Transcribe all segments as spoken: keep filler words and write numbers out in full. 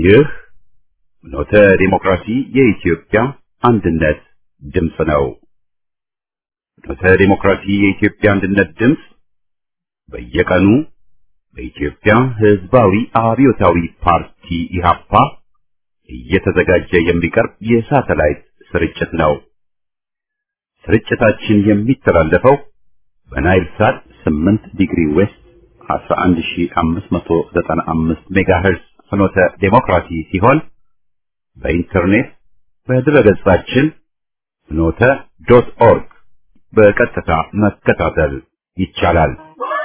ይህ ኖተ ዲሞክራሲ የኢትዮጵያ አንድነት ድምፅ ነው። ኖተ ዲሞክራሲ የኢትዮጵያ አንድነት ድምፅ በየቀኑ በኢትዮጵያ ሕዝባዊ አብዮታዊ ፓርቲ ኢህአፓ እየተዘጋጀ የሚቀርብ የሳተላይት ስርጭት ነው። ስርጭታችን የሚተላለፈው በናይል ሳት ስምንት ዲግሪ ዌስት አስራ አንድ ሺህ አምስት መቶ ዘጠና አምስት ሜጋሄርዝ ፍኖተ ዲሞክራሲ ሲሆን በኢንተርኔት በድረገጻችን ፍኖተ ዶት ኦርግ በቀጥታ መከታተል ይቻላል።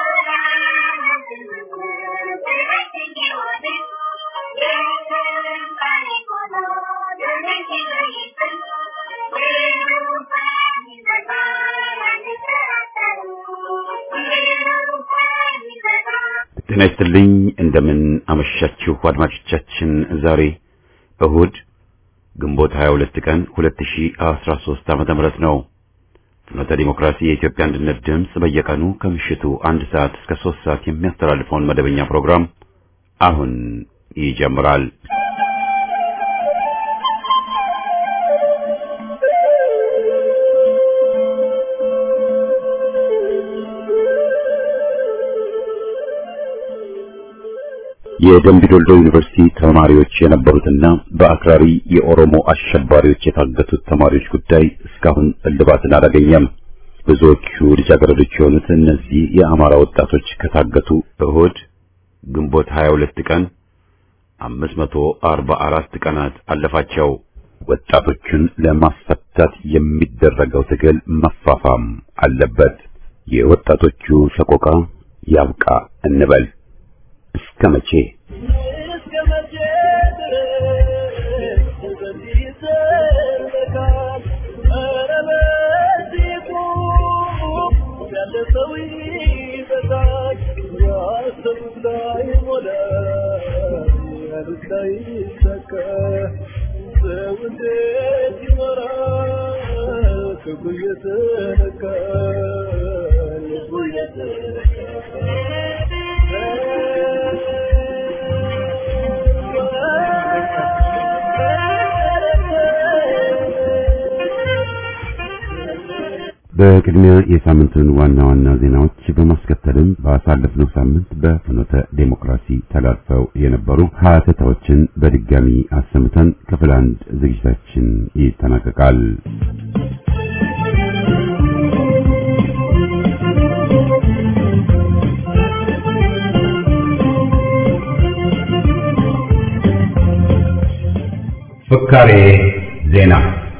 ጤና ይስጥልኝ። እንደምን አመሻችሁ አድማጮቻችን። ዛሬ እሁድ ግንቦት ሃያ ሁለት ቀን ሁለት ሺህ አስራ ሶስት ዓመተ ምህረት ነው። ፍኖተ ዲሞክራሲ የኢትዮጵያ አንድነት ድምፅ በየቀኑ ከምሽቱ አንድ ሰዓት እስከ ሶስት ሰዓት የሚያስተላልፈውን መደበኛ ፕሮግራም አሁን ይጀምራል። የደምቢ ዶልዶ ዩኒቨርሲቲ ተማሪዎች የነበሩትና በአክራሪ የኦሮሞ አሸባሪዎች የታገቱት ተማሪዎች ጉዳይ እስካሁን እልባትን አላገኘም። ብዙዎቹ ልጃገረዶች የሆኑት እነዚህ የአማራ ወጣቶች ከታገቱ እሁድ ግንቦት ሃያ ሁለት ቀን አምስት መቶ አርባ አራት ቀናት አለፋቸው። ወጣቶቹን ለማስፈታት የሚደረገው ትግል መፋፋም አለበት። የወጣቶቹ ሰቆቃ ያብቃ እንበል። እስከ መቼ እስከ መቼ በዚህ ተለካል አረበቲኩ ያለፈው ይበዛል ያሰብላይ ሞላ ያልታይ ሰከ ሰውዴ ይመራ ከጉየተ ነካ ጉየተ በቅድሚያ የሳምንቱን ዋና ዋና ዜናዎች በማስከተልም ባሳለፍነው ሳምንት በፍኖተ ዲሞክራሲ ተላልፈው የነበሩ ሀተታዎችን በድጋሚ አሰምተን ክፍል አንድ ዝግጅታችን ይጠናቀቃል። ፍካሬ ዜና።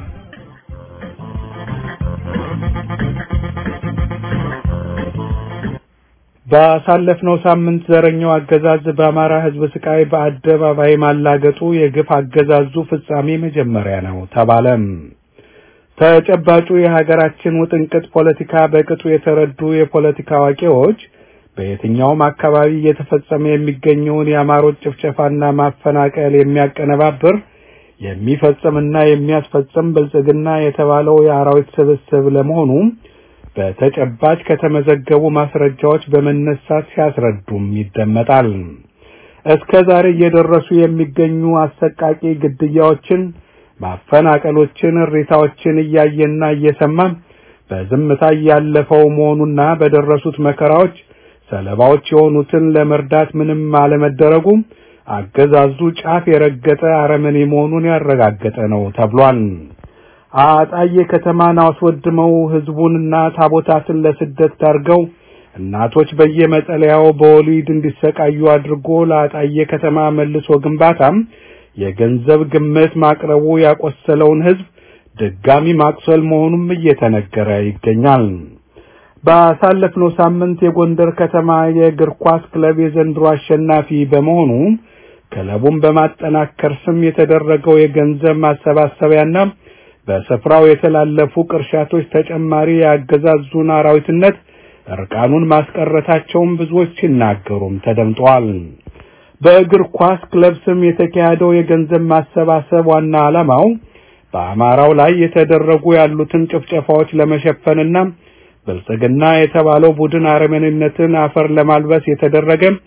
ባሳለፍነው ሳምንት ዘረኛው አገዛዝ በአማራ ሕዝብ ስቃይ በአደባባይ ማላገጡ የግፍ አገዛዙ ፍጻሜ መጀመሪያ ነው ተባለም። ተጨባጩ የሀገራችን ውጥንቅጥ ፖለቲካ በቅጡ የተረዱ የፖለቲካ አዋቂዎች በየትኛውም አካባቢ እየተፈጸመ የሚገኘውን የአማሮች ጭፍጨፋና ማፈናቀል የሚያቀነባብር የሚፈጽምና የሚያስፈጽም ብልጽግና የተባለው የአራዊት ስብስብ ለመሆኑ በተጨባጭ ከተመዘገቡ ማስረጃዎች በመነሳት ሲያስረዱም ይደመጣል። እስከዛሬ እየደረሱ የሚገኙ አሰቃቂ ግድያዎችን፣ ማፈናቀሎችን፣ እሪታዎችን እያየና እየሰማን በዝምታ ያለፈው መሆኑና በደረሱት መከራዎች ሰለባዎች የሆኑትን ለመርዳት ምንም አለመደረጉ አገዛዙ ጫፍ የረገጠ አረመኔ መሆኑን ያረጋገጠ ነው ተብሏል። አጣዬ ከተማን አስወድመው ህዝቡንና ታቦታትን ለስደት ዳርገው እናቶች በየመጠለያው በወሊድ እንዲሰቃዩ አድርጎ ለአጣዬ ከተማ መልሶ ግንባታም የገንዘብ ግምት ማቅረቡ ያቆሰለውን ህዝብ ድጋሚ ማቅሰል መሆኑም እየተነገረ ይገኛል። ባሳለፍነው ሳምንት የጎንደር ከተማ የእግር ኳስ ክለብ የዘንድሮ አሸናፊ በመሆኑ ክለቡን በማጠናከር ስም የተደረገው የገንዘብ ማሰባሰቢያና በስፍራው የተላለፉ ቅርሻቶች ተጨማሪ ያገዛዙን አራዊትነት እርቃኑን ማስቀረታቸውን ብዙዎች ሲናገሩም ተደምጠዋል። በእግር ኳስ ክለብ ስም የተካሄደው የገንዘብ ማሰባሰብ ዋና ዓላማው በአማራው ላይ የተደረጉ ያሉትን ጭፍጨፋዎች ለመሸፈንና ብልጽግና የተባለው ቡድን አረመኔነትን አፈር ለማልበስ የተደረገ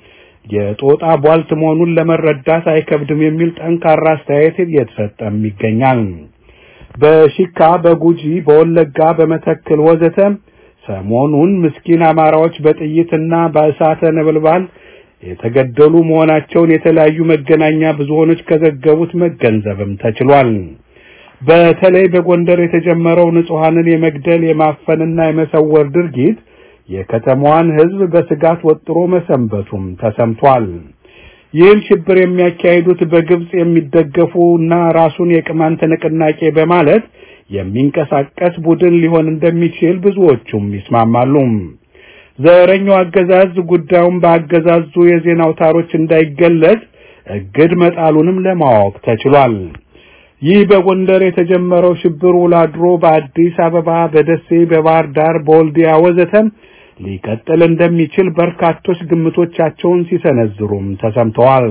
የጦጣ ቧልት መሆኑን ለመረዳት አይከብድም የሚል ጠንካራ አስተያየት እየተሰጠም ይገኛል። በሽካ፣ በጉጂ፣ በወለጋ፣ በመተክል ወዘተ ሰሞኑን ምስኪን አማራዎች በጥይትና በእሳተ ነበልባል የተገደሉ መሆናቸውን የተለያዩ መገናኛ ብዙሃኖች ከዘገቡት መገንዘብም ተችሏል። በተለይ በጎንደር የተጀመረው ንጹሃንን የመግደል የማፈንና የመሰወር ድርጊት የከተማዋን ሕዝብ በስጋት ወጥሮ መሰንበቱም ተሰምቷል። ይህን ሽብር የሚያካሂዱት በግብጽ የሚደገፉና ራሱን የቅማንት ንቅናቄ በማለት የሚንቀሳቀስ ቡድን ሊሆን እንደሚችል ብዙዎቹም ይስማማሉ። ዘረኛው አገዛዝ ጉዳዩን በአገዛዙ የዜና አውታሮች እንዳይገለጽ እግድ መጣሉንም ለማወቅ ተችሏል። ይህ በጎንደር የተጀመረው ሽብር ውላድሮ በአዲስ አበባ፣ በደሴ፣ በባህር ዳር፣ በወልዲያ ወዘተ ሊቀጥል እንደሚችል በርካቶች ግምቶቻቸውን ሲሰነዝሩም ተሰምተዋል።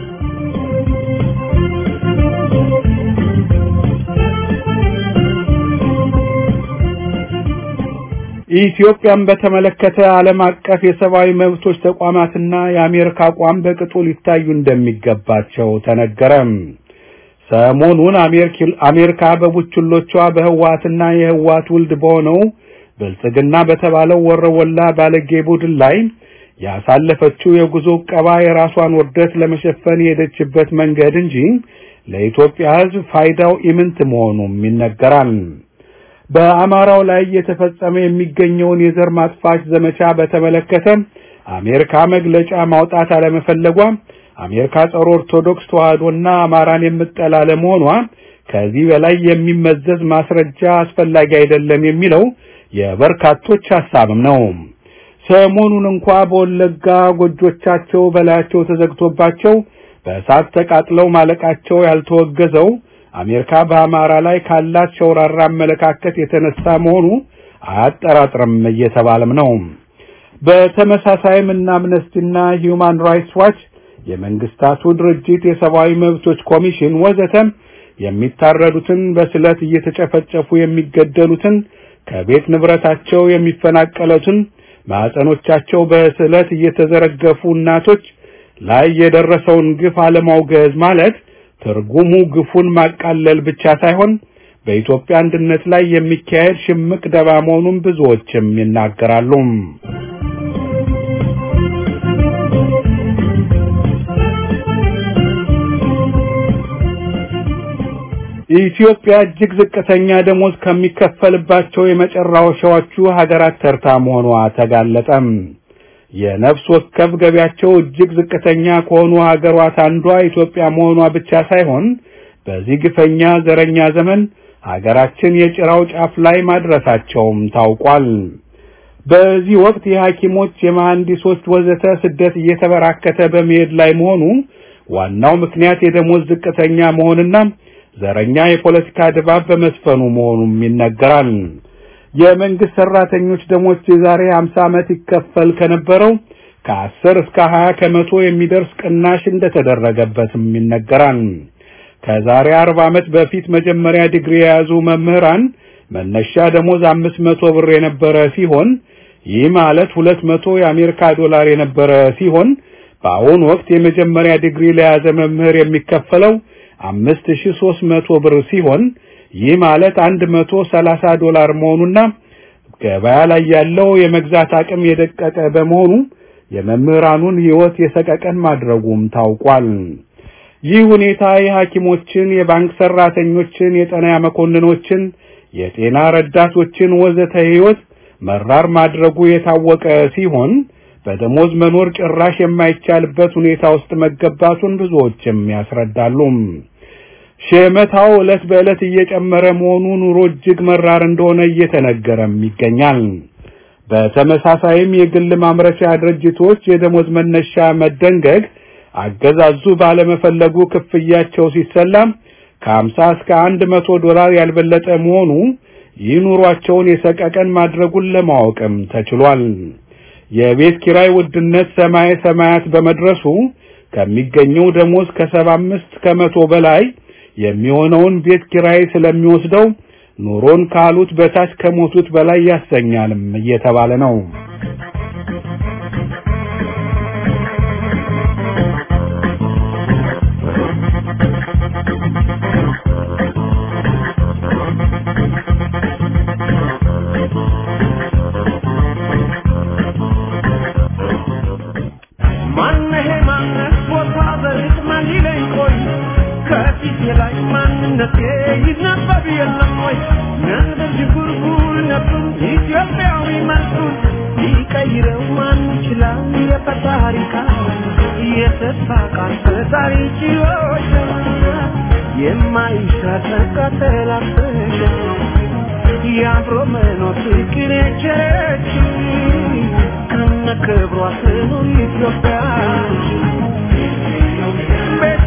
ኢትዮጵያን በተመለከተ ዓለም አቀፍ የሰብአዊ መብቶች ተቋማትና የአሜሪካ አቋም በቅጡ ሊታዩ እንደሚገባቸው ተነገረ። ሰሞኑን አሜሪካ በቡችሎቿ በህዋትና የህዋት ውልድ በሆነው ብልጽግና በተባለው ወረወላ ባለጌ ቡድን ላይ ያሳለፈችው የጉዞ ቀባ የራሷን ውርደት ለመሸፈን የሄደችበት መንገድ እንጂ ለኢትዮጵያ ሕዝብ ፋይዳው ኢምንት መሆኑም ይነገራል። በአማራው ላይ የተፈጸመ የሚገኘውን የዘር ማጥፋት ዘመቻ በተመለከተ አሜሪካ መግለጫ ማውጣት አለመፈለጓ አሜሪካ ጸረ ኦርቶዶክስ ተዋህዶና አማራን የምትጠላ ለመሆኗ ከዚህ በላይ የሚመዘዝ ማስረጃ አስፈላጊ አይደለም የሚለው የበርካቶች ሐሳብም ነው። ሰሞኑን እንኳን በወለጋ ጎጆቻቸው በላያቸው ተዘግቶባቸው በእሳት ተቃጥለው ማለቃቸው ያልተወገዘው አሜሪካ በአማራ ላይ ካላት ሸውራራ አመለካከት የተነሳ መሆኑ አያጠራጥርም እየተባለም ነው። በተመሳሳይም እና አምነስቲና ሂዩማን ራይትስ ዋች የመንግስታቱ ድርጅት የሰብአዊ መብቶች ኮሚሽን ወዘተ የሚታረዱትን በስለት እየተጨፈጨፉ የሚገደሉትን ከቤት ንብረታቸው የሚፈናቀሉትን ማዕፀኖቻቸው በስለት እየተዘረገፉ እናቶች ላይ የደረሰውን ግፍ አለማውገዝ ማለት ትርጉሙ ግፉን ማቃለል ብቻ ሳይሆን በኢትዮጵያ አንድነት ላይ የሚካሄድ ሽምቅ ደባ መሆኑን ብዙዎችም ይናገራሉ። ኢትዮጵያ እጅግ ዝቅተኛ ደሞዝ ከሚከፈልባቸው የመጨረሻዎቹ ሀገራት ተርታ መሆኗ ተጋለጠም። የነፍስ ወከፍ ገቢያቸው እጅግ ዝቅተኛ ከሆኑ ሀገራት አንዷ ኢትዮጵያ መሆኗ ብቻ ሳይሆን በዚህ ግፈኛ ዘረኛ ዘመን ሀገራችን የጭራው ጫፍ ላይ ማድረሳቸውም ታውቋል። በዚህ ወቅት የሐኪሞች፣ የመሐንዲሶች ወዘተ ስደት እየተበራከተ በመሄድ ላይ መሆኑ ዋናው ምክንያት የደሞዝ ዝቅተኛ መሆንና ዘረኛ የፖለቲካ ድባብ በመስፈኑ መሆኑም ይነገራል። የመንግስት ሰራተኞች ደሞዝ ዛሬ ሃምሳ ዓመት ይከፈል ከነበረው ከአስር እስከ ሀያ ከመቶ የሚደርስ ቅናሽ እንደተደረገበትም ይነገራል። ከዛሬ አርባ ዓመት በፊት መጀመሪያ ዲግሪ የያዙ መምህራን መነሻ ደሞዝ አምስት መቶ ብር የነበረ ሲሆን ይህ ማለት ሁለት መቶ የአሜሪካ ዶላር የነበረ ሲሆን በአሁኑ ወቅት የመጀመሪያ ዲግሪ ለያዘ መምህር የሚከፈለው አምስት ሺህ ሦስት መቶ ብር ሲሆን ይህ ማለት አንድ መቶ ሰላሳ ዶላር መሆኑና ገበያ ላይ ያለው የመግዛት አቅም የደቀቀ በመሆኑ የመምህራኑን ሕይወት የሰቀቀን ማድረጉም ታውቋል። ይህ ሁኔታ የሐኪሞችን፣ የባንክ ሰራተኞችን፣ የጤና መኮንኖችን፣ የጤና ረዳቶችን ወዘተ ሕይወት መራር ማድረጉ የታወቀ ሲሆን በደሞዝ መኖር ጭራሽ የማይቻልበት ሁኔታ ውስጥ መገባቱን ብዙዎችም ያስረዳሉ። ሸመታው ዕለት በዕለት እየጨመረ መሆኑ ኑሮ እጅግ መራር እንደሆነ እየተነገረም ይገኛል። በተመሳሳይም የግል ማምረቻ ድርጅቶች የደሞዝ መነሻ መደንገግ አገዛዙ ባለመፈለጉ ክፍያቸው ሲሰላም ከሀምሳ እስከ መቶ ዶላር ያልበለጠ መሆኑ ይኑሯቸውን የሰቀቀን ማድረጉን ለማወቅም ተችሏል። የቤት ኪራይ ውድነት ሰማይ ሰማያት በመድረሱ ከሚገኘው ደሞዝ ከሰባ አምስት ከመቶ በላይ የሚሆነውን ቤት ኪራይ ስለሚወስደው ኑሮን ካሉት በታች ከሞቱት በላይ ያሰኛልም እየተባለ ነው። መልኩን ሊቀይረው ማን ይችላል? የፈጣሪ ቃል የተስፋ ቃል ፈጣሪ ችሎች የማይሻር ከተላፈሽ የአብሮ መኖር ፍቅር የቸረች ከነ ክብሯ ትኑር ኢትዮጵያ ቤቴ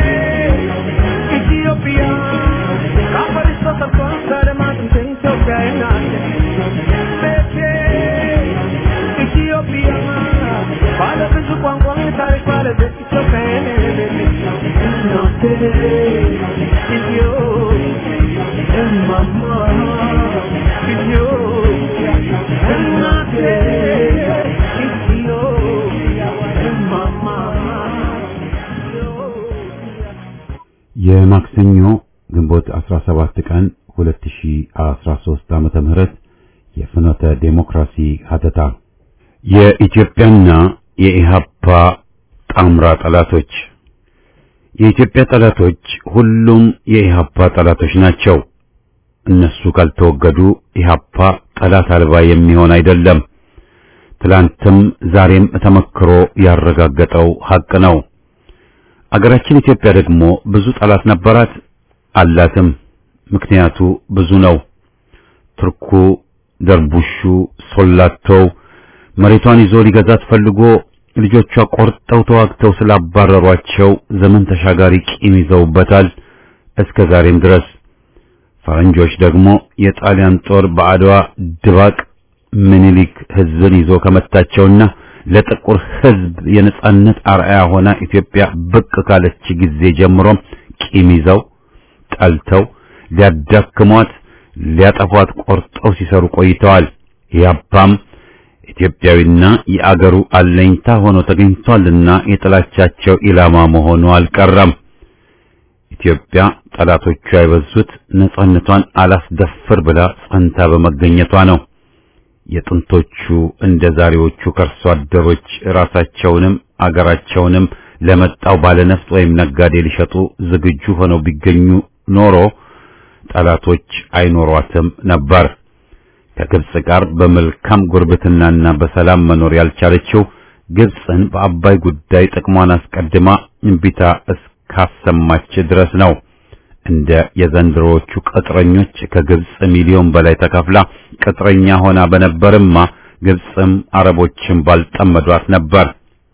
ኢትዮጵያ ካፈሪስ ተሰርቷል ከደማት ኢትዮጵያ ናት ቤቴ ኢትዮጵያ ባለ ብዙ ቋንቋ ታሪክ ባለቤት ኢትዮጵያ ናት ኢትዮጵያ እማማ ኢትዮጵያ እናቴ ኢትዮጵያ እማማ የማክሰኞ ግንቦት አስራ ሰባት ቀን ሁለት ሺህ አስራ ሶስት ዓመተ ምህረት የፍኖተ ዴሞክራሲ ሀተታ የኢትዮጵያና የኢሃፓ ጣምራ ጠላቶች የኢትዮጵያ ጠላቶች ሁሉም የኢሃፓ ጠላቶች ናቸው። እነሱ ካልተወገዱ ኢሃፓ ጠላት አልባ የሚሆን አይደለም። ትላንትም ዛሬም ተመክሮ ያረጋገጠው ሐቅ ነው። አገራችን ኢትዮጵያ ደግሞ ብዙ ጠላት ነበራት አላትም። ምክንያቱ ብዙ ነው። ትርኩ፣ ደርቡሹ፣ ሶላቶው መሬቷን ይዞ ሊገዛት ፈልጎ ልጆቿ ቆርጠው ተዋግተው ስላባረሯቸው ዘመን ተሻጋሪ ቂም ይዘውበታል እስከ ዛሬም ድረስ። ፈረንጆች ደግሞ የጣሊያን ጦር በአድዋ ድባቅ ምኒልክ ህዝብን ይዞ ከመታቸውና ለጥቁር ህዝብ የነጻነት አርአያ ሆና ኢትዮጵያ ብቅ ካለች ጊዜ ጀምሮ ቂም ይዘው ጠልተው ሊያዳክሟት ሊያጠፏት ቆርጠው ሲሰሩ ቆይተዋል። ያባም ኢትዮጵያዊና የአገሩ አለኝታ ሆኖ ተገኝቷልና የጥላቻቸው ኢላማ መሆኑ አልቀረም። ኢትዮጵያ ጠላቶቿ የበዙት ነጻነቷን አላስደፍር ብላ ጸንታ በመገኘቷ ነው። የጥንቶቹ እንደ ዛሬዎቹ ከርሶ አደሮች ራሳቸውንም አገራቸውንም ለመጣው ባለነፍጥ ወይም ነጋዴ ሊሸጡ ዝግጁ ሆነው ቢገኙ ኖሮ ጠላቶች አይኖሯትም ነበር። ከግብጽ ጋር በመልካም ጉርብትናና በሰላም መኖር ያልቻለችው ግብጽን በአባይ ጉዳይ ጥቅሟን አስቀድማ እንቢታ እስካሰማች ድረስ ነው። እንደ የዘንድሮዎቹ ቅጥረኞች ከግብጽ ሚሊዮን በላይ ተከፍላ ቅጥረኛ ሆና በነበርማ ግብጽም አረቦችን ባልጠመዷት ነበር።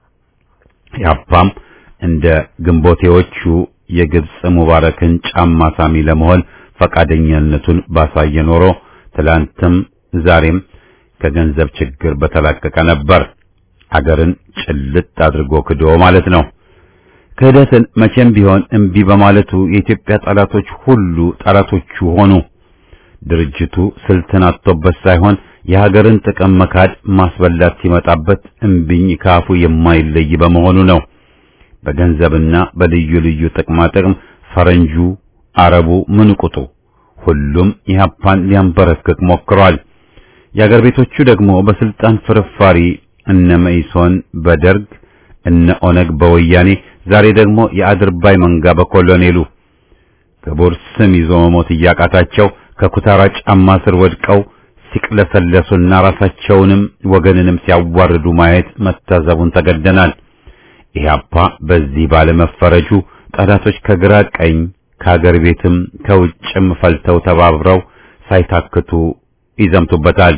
ያባም እንደ ግንቦቴዎቹ የግብጽ ሙባረክን ጫማ ሳሚ ለመሆን ፈቃደኛነቱን ባሳየ ኖሮ ትላንትም ዛሬም ከገንዘብ ችግር በተላቀቀ ነበር። አገርን ጭልጥ አድርጎ ክዶ ማለት ነው። ክህደትን መቼም ቢሆን እምቢ በማለቱ የኢትዮጵያ ጠላቶች ሁሉ ጠላቶቹ ሆኑ። ድርጅቱ ስልትን አጥቶበት ሳይሆን የሀገርን ጥቅም መካድ ማስበላት ሲመጣበት እምቢኝ ካፉ የማይለይ በመሆኑ ነው። በገንዘብና በልዩ ልዩ ጥቅማ ጥቅም ፈረንጁ፣ አረቡ ምን ቁጡ ሁሉም ኢህአፓን ሊያንበረክክ ሞክሯል። የአገር ቤቶቹ ደግሞ በስልጣን ፍርፋሪ እነ መኢሶን በደርግ እነ ኦነግ በወያኔ ዛሬ ደግሞ የአድርባይ መንጋ በኮሎኔሉ ክቡር ስም ይዞ መሞት እያቃታቸው ከኩታራ ጫማ ስር ወድቀው ሲቅለሰለሱና ራሳቸውንም ወገንንም ሲያዋርዱ ማየት መታዘቡን ተገደናል። ኢህአፓ በዚህ ባለመፈረጁ ጠላቶች ከግራ ቀኝ ከሀገር ቤትም ከውጭም ፈልተው ተባብረው ሳይታክቱ ይዘምቱበታል።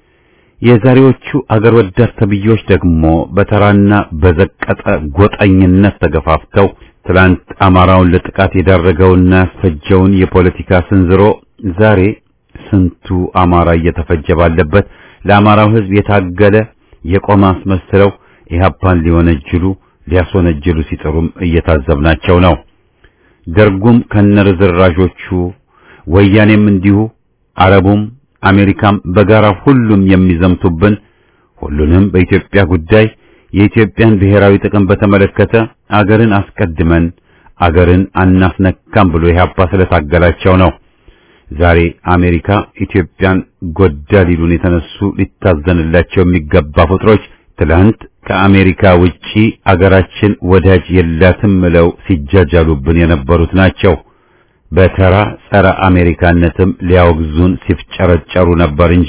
የዛሬዎቹ አገር ወዳድ ተብዮች ደግሞ በተራና በዘቀጠ ጎጠኝነት ተገፋፍተው ትላንት አማራውን ለጥቃት የዳረገውና ያስፈጀውን የፖለቲካ ስንዝሮ ዛሬ ስንቱ አማራ እየተፈጀ ባለበት ለአማራው ሕዝብ የታገለ የቆመ አስመስለው ኢህአፓን ሊወነጅሉ ሊያስወነጅሉ ሲጥሩም እየታዘብናቸው ነው። ደርጉም ከነርዝራዦቹ ወያኔም እንዲሁ አረቡም አሜሪካም በጋራ ሁሉም የሚዘምቱብን ሁሉንም በኢትዮጵያ ጉዳይ የኢትዮጵያን ብሔራዊ ጥቅም በተመለከተ አገርን አስቀድመን አገርን አናስነካም ብሎ ኢህአፓ ስለታገላቸው ነው። ዛሬ አሜሪካ ኢትዮጵያን ጎዳ ሊሉን የተነሱ ሊታዘንላቸው የሚገባ ፍጥሮች ትላንት ከአሜሪካ ውጪ አገራችን ወዳጅ የላትም ብለው ሲጃጃሉብን የነበሩት ናቸው። በተራ ጸረ አሜሪካነትም ሊያወግዙን ሲፍጨረጨሩ ነበር እንጂ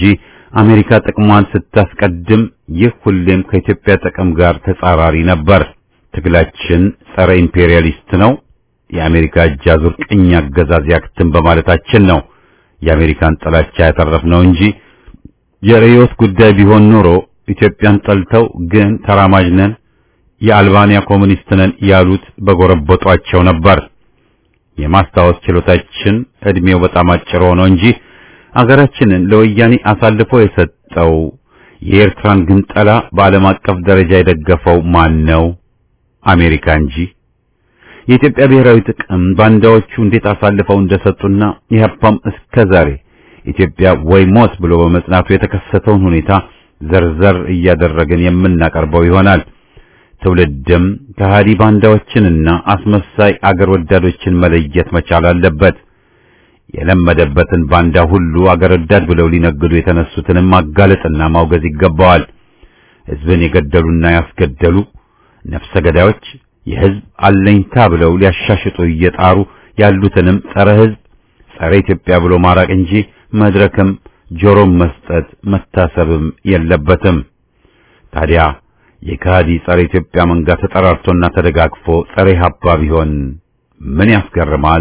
አሜሪካ ጥቅሟን ስታስቀድም ይህ ሁሌም ከኢትዮጵያ ጥቅም ጋር ተጻራሪ ነበር። ትግላችን ጸረ ኢምፔሪያሊስት ነው፣ የአሜሪካ እጅ አዙር ቅኝ አገዛዝ ያክትም በማለታችን ነው የአሜሪካን ጥላቻ ያተረፍነው እንጂ የርዕዮት ጉዳይ ቢሆን ኖሮ ኢትዮጵያን ጠልተው ግን ተራማጅ ነን የአልባንያ ኮሙኒስት ነን ያሉት በጎረበጧቸው ነበር። የማስታወስ ችሎታችን እድሜው በጣም አጭር ሆኖ እንጂ አገራችንን ለወያኔ አሳልፎ የሰጠው የኤርትራን ግንጠላ በዓለም አቀፍ ደረጃ የደገፈው ማን ነው? አሜሪካ እንጂ። የኢትዮጵያ ብሔራዊ ጥቅም ባንዳዎቹ እንዴት አሳልፈው እንደሰጡና ኢህአፓም እስከዛሬ ኢትዮጵያ ወይ ሞት ብሎ በመጽናቱ የተከሰተውን ሁኔታ ዘርዘር እያደረግን የምናቀርበው ይሆናል። ትውልድም ከሃዲ ባንዳዎችንና አስመሳይ አገር ወዳዶችን መለየት መቻል አለበት። የለመደበትን ባንዳ ሁሉ አገር ወዳድ ብለው ሊነግዱ የተነሱትንም ማጋለጥና ማውገዝ ይገባዋል። ሕዝብን የገደሉና ያስገደሉ ነፍሰ ገዳዮች የሕዝብ አለኝታ ብለው ሊያሻሽጡ እየጣሩ ያሉትንም ጸረ ሕዝብ ጸረ ኢትዮጵያ ብሎ ማራቅ እንጂ መድረክም ጆሮም መስጠት መታሰብም የለበትም። ታዲያ የካዲ ጸረ ኢትዮጵያ መንጋ ተጠራርቶና ተደጋግፎ ጸረ ኢህአፓ ቢሆን ምን ያስገርማል?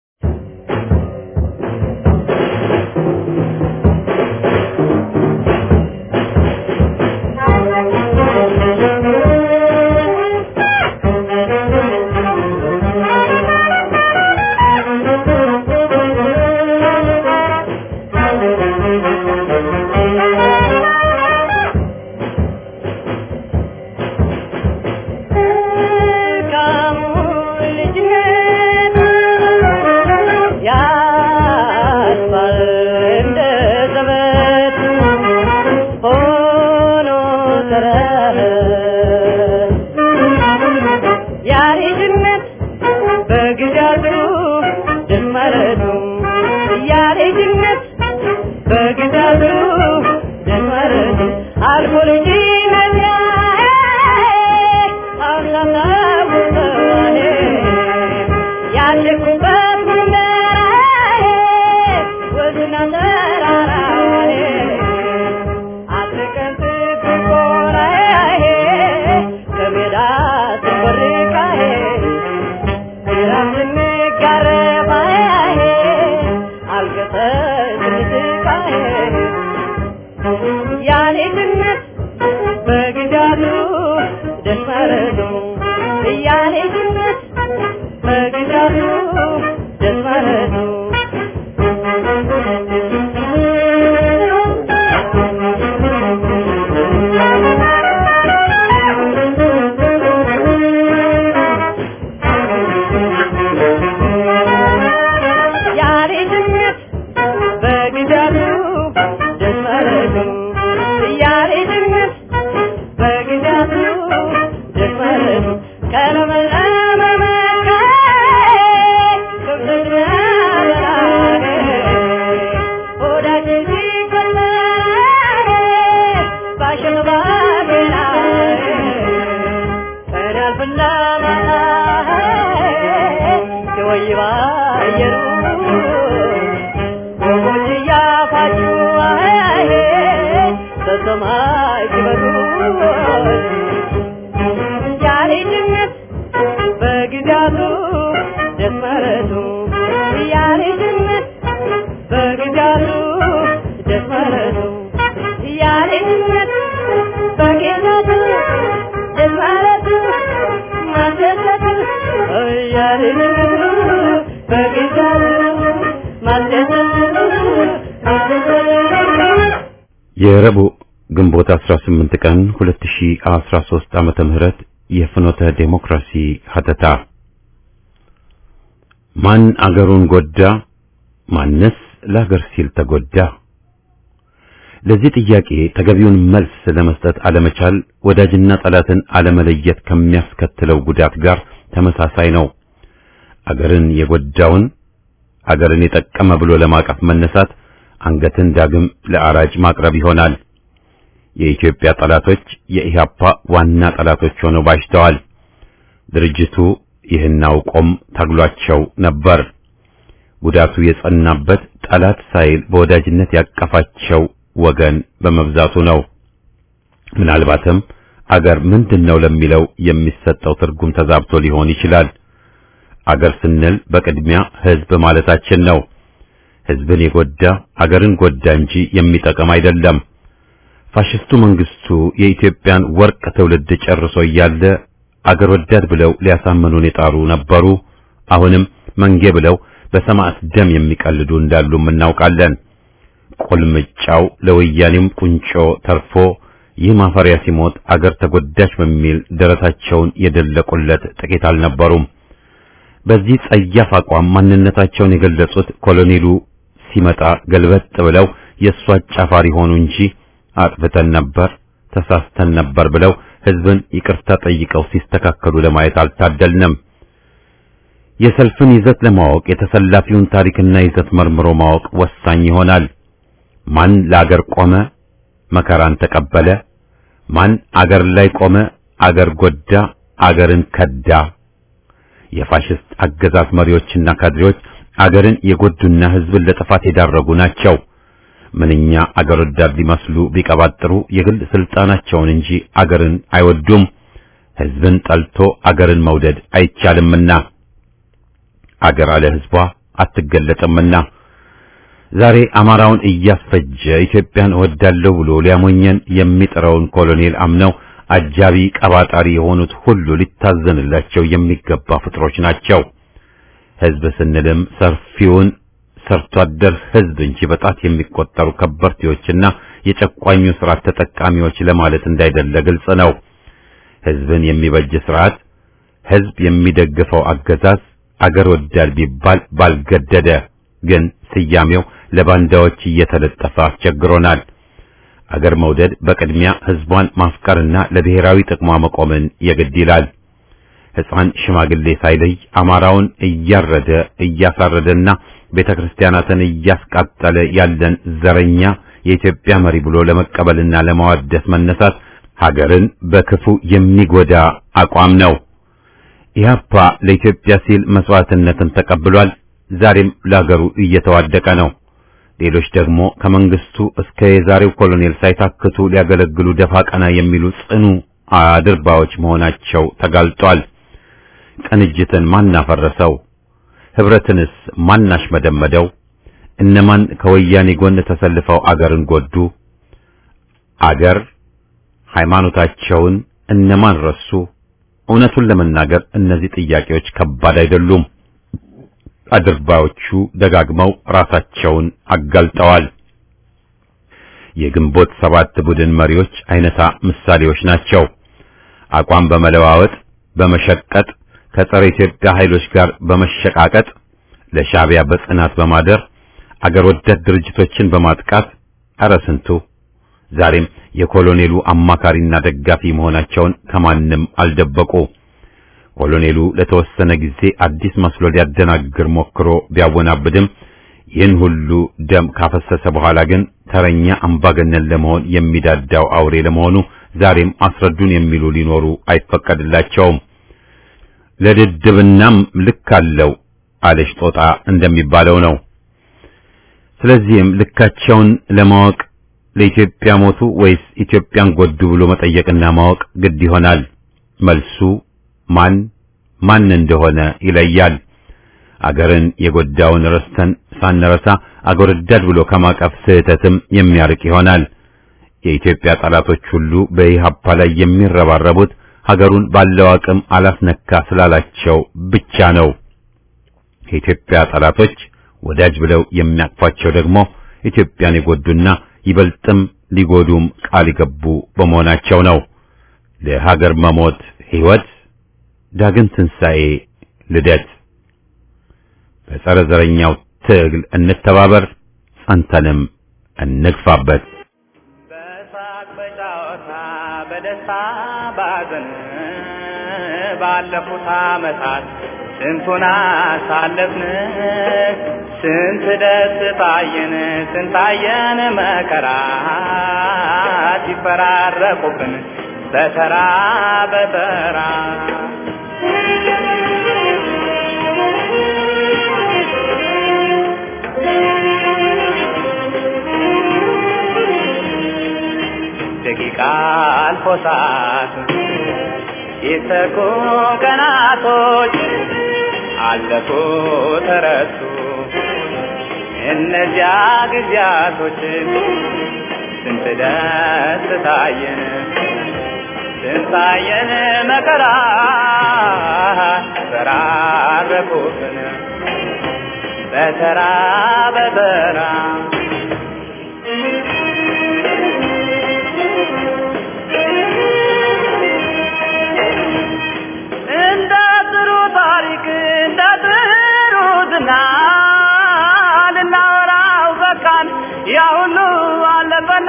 የረቡዕ ግንቦት አስራ ስምንት ቀን ሁለት ሺህ አስራ ሦስት ዓመተ ምህረት የፍኖተ ዴሞክራሲ ሀተታ። ማን አገሩን ጎዳ? ማንስ ለሀገር ሲል ተጎዳ? ለዚህ ጥያቄ ተገቢውን መልስ ለመስጠት አለመቻል ወዳጅና ጠላትን አለመለየት ከሚያስከትለው ጉዳት ጋር ተመሳሳይ ነው። አገርን የጎዳውን አገርን የጠቀመ ብሎ ለማቀፍ መነሳት አንገትን ዳግም ለአራጅ ማቅረብ ይሆናል። የኢትዮጵያ ጠላቶች የኢህአፓ ዋና ጠላቶች ሆነው ባሽተዋል። ድርጅቱ ይህን አውቆም ታግሏቸው ነበር። ጉዳቱ የጸናበት ጠላት ሳይል በወዳጅነት ያቀፋቸው ወገን በመብዛቱ ነው። ምናልባትም አገር ምንድነው ለሚለው የሚሰጠው ትርጉም ተዛብቶ ሊሆን ይችላል። አገር ስንል በቅድሚያ ህዝብ ማለታችን ነው። ህዝብን የጎዳ አገርን ጎዳ እንጂ የሚጠቅም አይደለም። ፋሽስቱ መንግስቱ የኢትዮጵያን ወርቅ ትውልድ ጨርሶ እያለ አገር ወዳድ ብለው ሊያሳምኑን የጣሩ ነበሩ። አሁንም መንጌ ብለው በሰማዕት ደም የሚቀልዱ እንዳሉም እናውቃለን። ቁልምጫው ለወያኔም ቁንጮ ተርፎ ይህ ማፈሪያ ሲሞት አገር ተጎዳች በሚል ደረታቸውን የደለቁለት ጥቂት አልነበሩም። በዚህ ጸያፍ አቋም ማንነታቸውን የገለጹት ኮሎኔሉ ሲመጣ ገልበጥ ብለው የእሱ አጫፋሪ ሆኑ እንጂ አጥፍተን ነበር ተሳስተን ነበር ብለው ህዝብን ይቅርታ ጠይቀው ሲስተካከሉ ለማየት አልታደልንም። የሰልፍን ይዘት ለማወቅ የተሰላፊውን ታሪክና ይዘት መርምሮ ማወቅ ወሳኝ ይሆናል። ማን ለአገር ቆመ መከራን ተቀበለ? ማን አገር ላይ ቆመ አገር ጎዳ አገርን ከዳ? የፋሽስት አገዛዝ መሪዎችና ካድሬዎች አገርን የጎዱና ህዝብን ለጥፋት የዳረጉ ናቸው። ምንኛ አገር ወዳድ ሊመስሉ ቢቀባጥሩ የግል ስልጣናቸውን እንጂ አገርን አይወዱም። ህዝብን ጠልቶ አገርን መውደድ አይቻልምና አገር አለ ህዝቧ አትገለጥምና ዛሬ አማራውን እያስፈጀ ኢትዮጵያን እወዳለሁ ብሎ ሊያሞኘን የሚጥረውን ኮሎኔል አምነው አጃቢ ቀባጣሪ የሆኑት ሁሉ ሊታዘንላቸው የሚገባ ፍጥሮች ናቸው። ህዝብ ስንልም ሰፊውን ሰርቶ አደር ህዝብ እንጂ በጣት የሚቆጠሩ ከበርቴዎችና የጨቋኙ ስርዓት ተጠቃሚዎች ለማለት እንዳይደለ ግልጽ ነው። ህዝብን የሚበጅ ስርዓት፣ ህዝብ የሚደግፈው አገዛዝ አገር ወዳድ ቢባል ባልገደደ፣ ግን ስያሜው ለባንዳዎች እየተለጠፈ አስቸግሮናል። አገር መውደድ በቅድሚያ ህዝቧን ማፍቀርና ለብሔራዊ ጥቅሟ መቆምን የግድ ይላል። ሕፃን ሽማግሌ ሳይለይ አማራውን እያረደ እያሳረደና ቤተክርስቲያናትን እያስቃጠለ ያለን ዘረኛ የኢትዮጵያ መሪ ብሎ ለመቀበልና ለማዋደስ መነሳት ሀገርን በክፉ የሚጎዳ አቋም ነው። ኢህአፓ ለኢትዮጵያ ሲል መስዋዕትነትን ተቀብሏል። ዛሬም ለሀገሩ እየተዋደቀ ነው። ሌሎች ደግሞ ከመንግስቱ እስከ የዛሬው ኮሎኔል ሳይታክቱ ሊያገለግሉ ደፋ ቀና የሚሉ ጽኑ አድርባዎች መሆናቸው ተጋልጧል። ቅንጅትን ማን አፈረሰው? ህብረትንስ ማን አሽመደመደው? እነማን ከወያኔ ጎን ተሰልፈው አገርን ጎዱ? አገር ሃይማኖታቸውን እነማን ረሱ? እውነቱን ለመናገር እነዚህ ጥያቄዎች ከባድ አይደሉም። አድርባዎቹ ደጋግመው ራሳቸውን አጋልጠዋል። የግንቦት ሰባት ቡድን መሪዎች አይነታ ምሳሌዎች ናቸው። አቋም በመለዋወጥ በመሸቀጥ ከጸረ ኢትዮጵያ ኃይሎች ጋር በመሸቃቀጥ ለሻዕቢያ በጽናት በማደር አገር ወዳድ ድርጅቶችን በማጥቃት አረስንቱ ዛሬም የኮሎኔሉ አማካሪና ደጋፊ መሆናቸውን ከማንም አልደበቁ። ኮሎኔሉ ለተወሰነ ጊዜ አዲስ መስሎ ሊያደናግር ሞክሮ ቢያወናብድም ይህን ሁሉ ደም ካፈሰሰ በኋላ ግን ተረኛ አምባገነን ለመሆን የሚዳዳው አውሬ ለመሆኑ ዛሬም አስረዱን የሚሉ ሊኖሩ አይፈቀድላቸውም። ለድድብናም ልክ አለው አለሽ ጦጣ እንደሚባለው ነው። ስለዚህም ልካቸውን ለማወቅ ለኢትዮጵያ ሞቱ ወይስ ኢትዮጵያን ጎዱ ብሎ መጠየቅና ማወቅ ግድ ይሆናል። መልሱ ማን ማን እንደሆነ ይለያል። አገርን የጎዳውን ረስተን ሳንረሳ አገር ወዳድ ብሎ ከማቀፍ ስህተትም የሚያርቅ ይሆናል። የኢትዮጵያ ጠላቶች ሁሉ በኢህአፓ ላይ የሚረባረቡት ሀገሩን ባለው አቅም አላስነካ ስላላቸው ብቻ ነው። የኢትዮጵያ ጠላቶች ወዳጅ ብለው የሚያቅፏቸው ደግሞ ኢትዮጵያን የጎዱና ይበልጥም ሊጎዱም ቃል ይገቡ በመሆናቸው ነው። ለሀገር መሞት ሕይወት፣ ዳግም ትንሣኤ፣ ልደት። በጸረ ዘረኛው ትግል እንተባበር፣ ጸንተንም እንግፋበት። በሳቅ በጨዋታ በደስታ ባዘን ባለፉት ዓመታት ስንቱን አሳለፍን፣ ስንት ደስ ታየን፣ ስንታየን መከራ ሲፈራረቁብን በተራ በተራ ደቂቃ አልፎ ሰዓት ሲተኩ ቀናቶች አለፉ ተረሱ እነዚያ ጊዜያቶች ስንት ደስ ታየን ስንታየን መከራ ተራረቁብን በተራ በተራ እንደ ጥሩ ታሪክ እንደ ጥሩ ዝና ልናወራው በቃን ያ ሁሉ አለፈና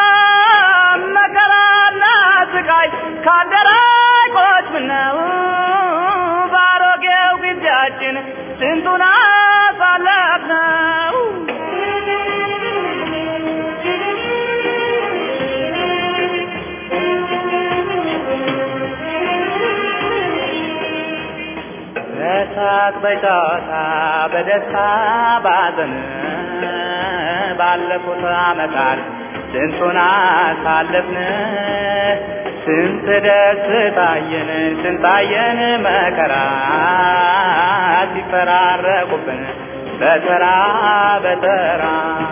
መከራና ስቃይ ካደረቆች ምነው ባሮጌው ጊዜያችን ስንቱን አሳለፍነው በሳቅ በጨዋታ በደስታ ባዘን ባለፉት ዓመታት ስንቱን አሳለፍን ስንት ደስ ታየን ስንታየን መከራ ሲፈራረቁብን በተራ በተራ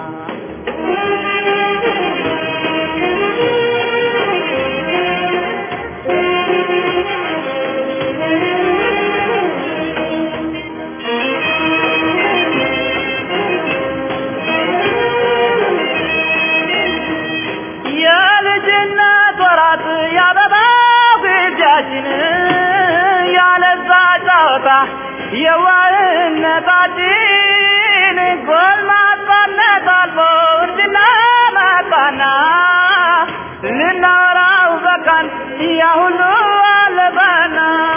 የዋህነታችን ጎልማሳነት አልፎ እርጅና መጣና ልናወራው በቃን ያ ሁሉ አለፈና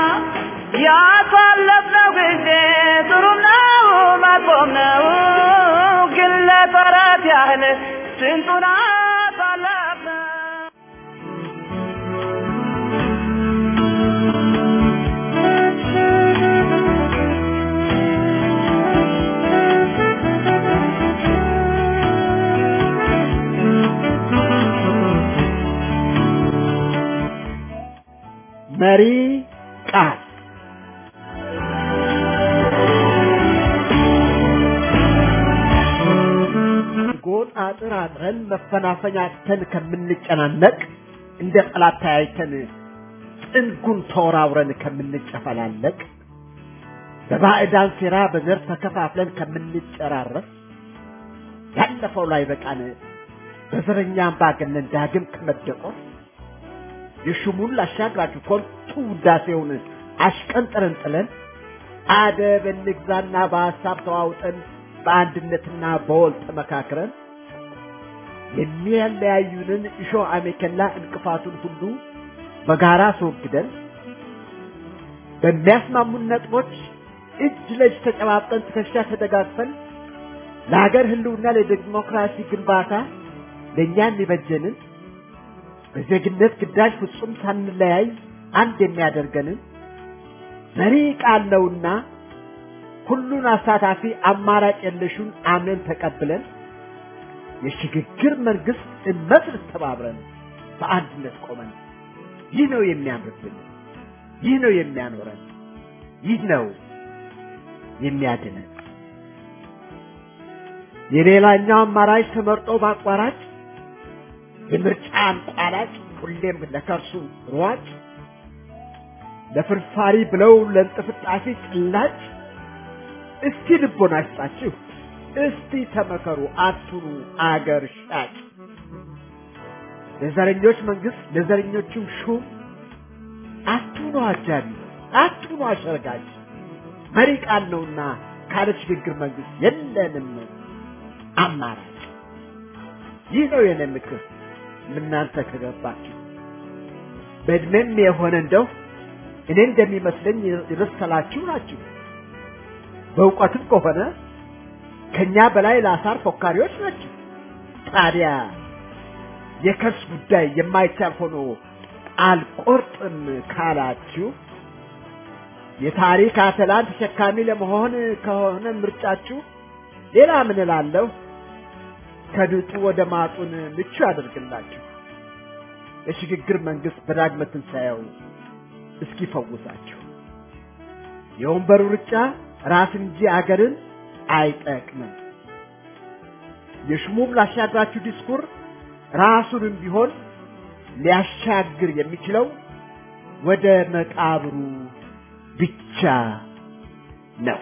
ያሳለፍነው ጊዜ ጥሩም ነው መጥፎም ነው ግን ለተረት ያህል ስንቱን አሳለፍነው መሪ ቃል ጎን አጥር አጥረን መፈናፈኛተን ከምንጨናነቅ እንደ ጠላት ታያይተን ጥንጉን ተወራውረን ከምንጨፈላለቅ በባዕዳን ሴራ በዘር ተከፋፍለን ከምንጨራረስ ያለፈው ላይ በቃን በዘረኛ አምባገነን ዳግም ከመደቆስ የሹሙን አሻግራችሁ ኮንቱ ውዳሴውን አሽቀንጥረን ጥለን አደብ እንግዛና በሐሳብ ተዋውጠን በአንድነትና በወል ተመካክረን የሚያለያዩንን እሾህ አሜከላ እንቅፋቱን ሁሉ በጋራ አስወግደን በሚያስማሙን ነጥቦች እጅ ለእጅ ተጨባብጠን ትከሻ ተደጋግፈን ለሀገር ህልውና ለዲሞክራሲ ግንባታ ለእኛ የሚበጀንን በዜግነት ግዳጅ ፍጹም ሳንለያይ አንድ የሚያደርገንን መሪ ቃል ነውና ሁሉን አሳታፊ አማራጭ የለሹን አምነን ተቀብለን የሽግግር መንግስት እንመስርት ተባብረን በአንድነት ቆመን ይህ ነው የሚያምርብን ይህ ነው የሚያኖረን ይህ ነው የሚያድነን የሌላኛው አማራጭ ተመርጦ ባቋራጭ የምርጫን ቋላጭ ሁሌም ለከርሱ ሯጭ ለፍርፋሪ ብለው ለንጥፍጣፊ ጭላጭ እስቲ ልቦና ይስጣችሁ እስቲ ተመከሩ አትሩ አገር ሻጭ ለዘረኞች መንግስት ለዘረኞቹም ሹም አትኑ አጃቢ አትኑ አሸርጋጅ መሪ ቃል ነውና ካለ ሽግግር መንግስት የለንም አማራጭ ይህ ነው የኔ ምክር እናንተ ከገባችሁ በእድሜም የሆነ እንደው እኔ እንደሚመስለኝ ይረስተላችሁ ናችሁ በእውቀትም ከሆነ ከኛ በላይ ለአሳር ፎካሪዎች ናችሁ ታዲያ የከስ ጉዳይ የማይቻል ሆኖ አልቆርጥም ካላችሁ የታሪክ አተላን ተሸካሚ ለመሆን ከሆነ ምርጫችሁ ሌላ ምን እላለሁ ከድጡ ወደ ማጡን ምቹ አድርግላችሁ የሽግግር መንግስት በዳግመ ትንሣኤው እስኪፈውሳቸው። የወንበሩ ሩጫ ራስ እንጂ አገርን አይጠቅምም። የሹሙም ላሻግራችሁ ዲስኩር ራሱንም ቢሆን ሊያሻግር የሚችለው ወደ መቃብሩ ብቻ ነው።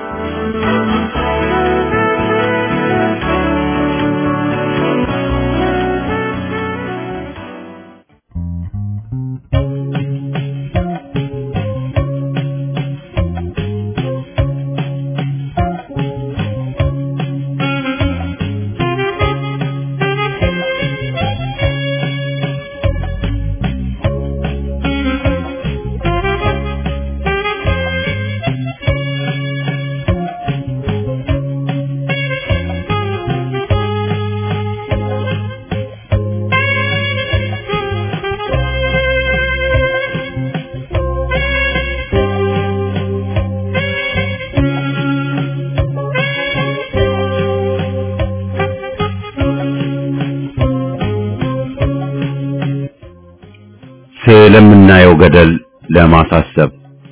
ስለምናየው ገደል ለማሳሰብ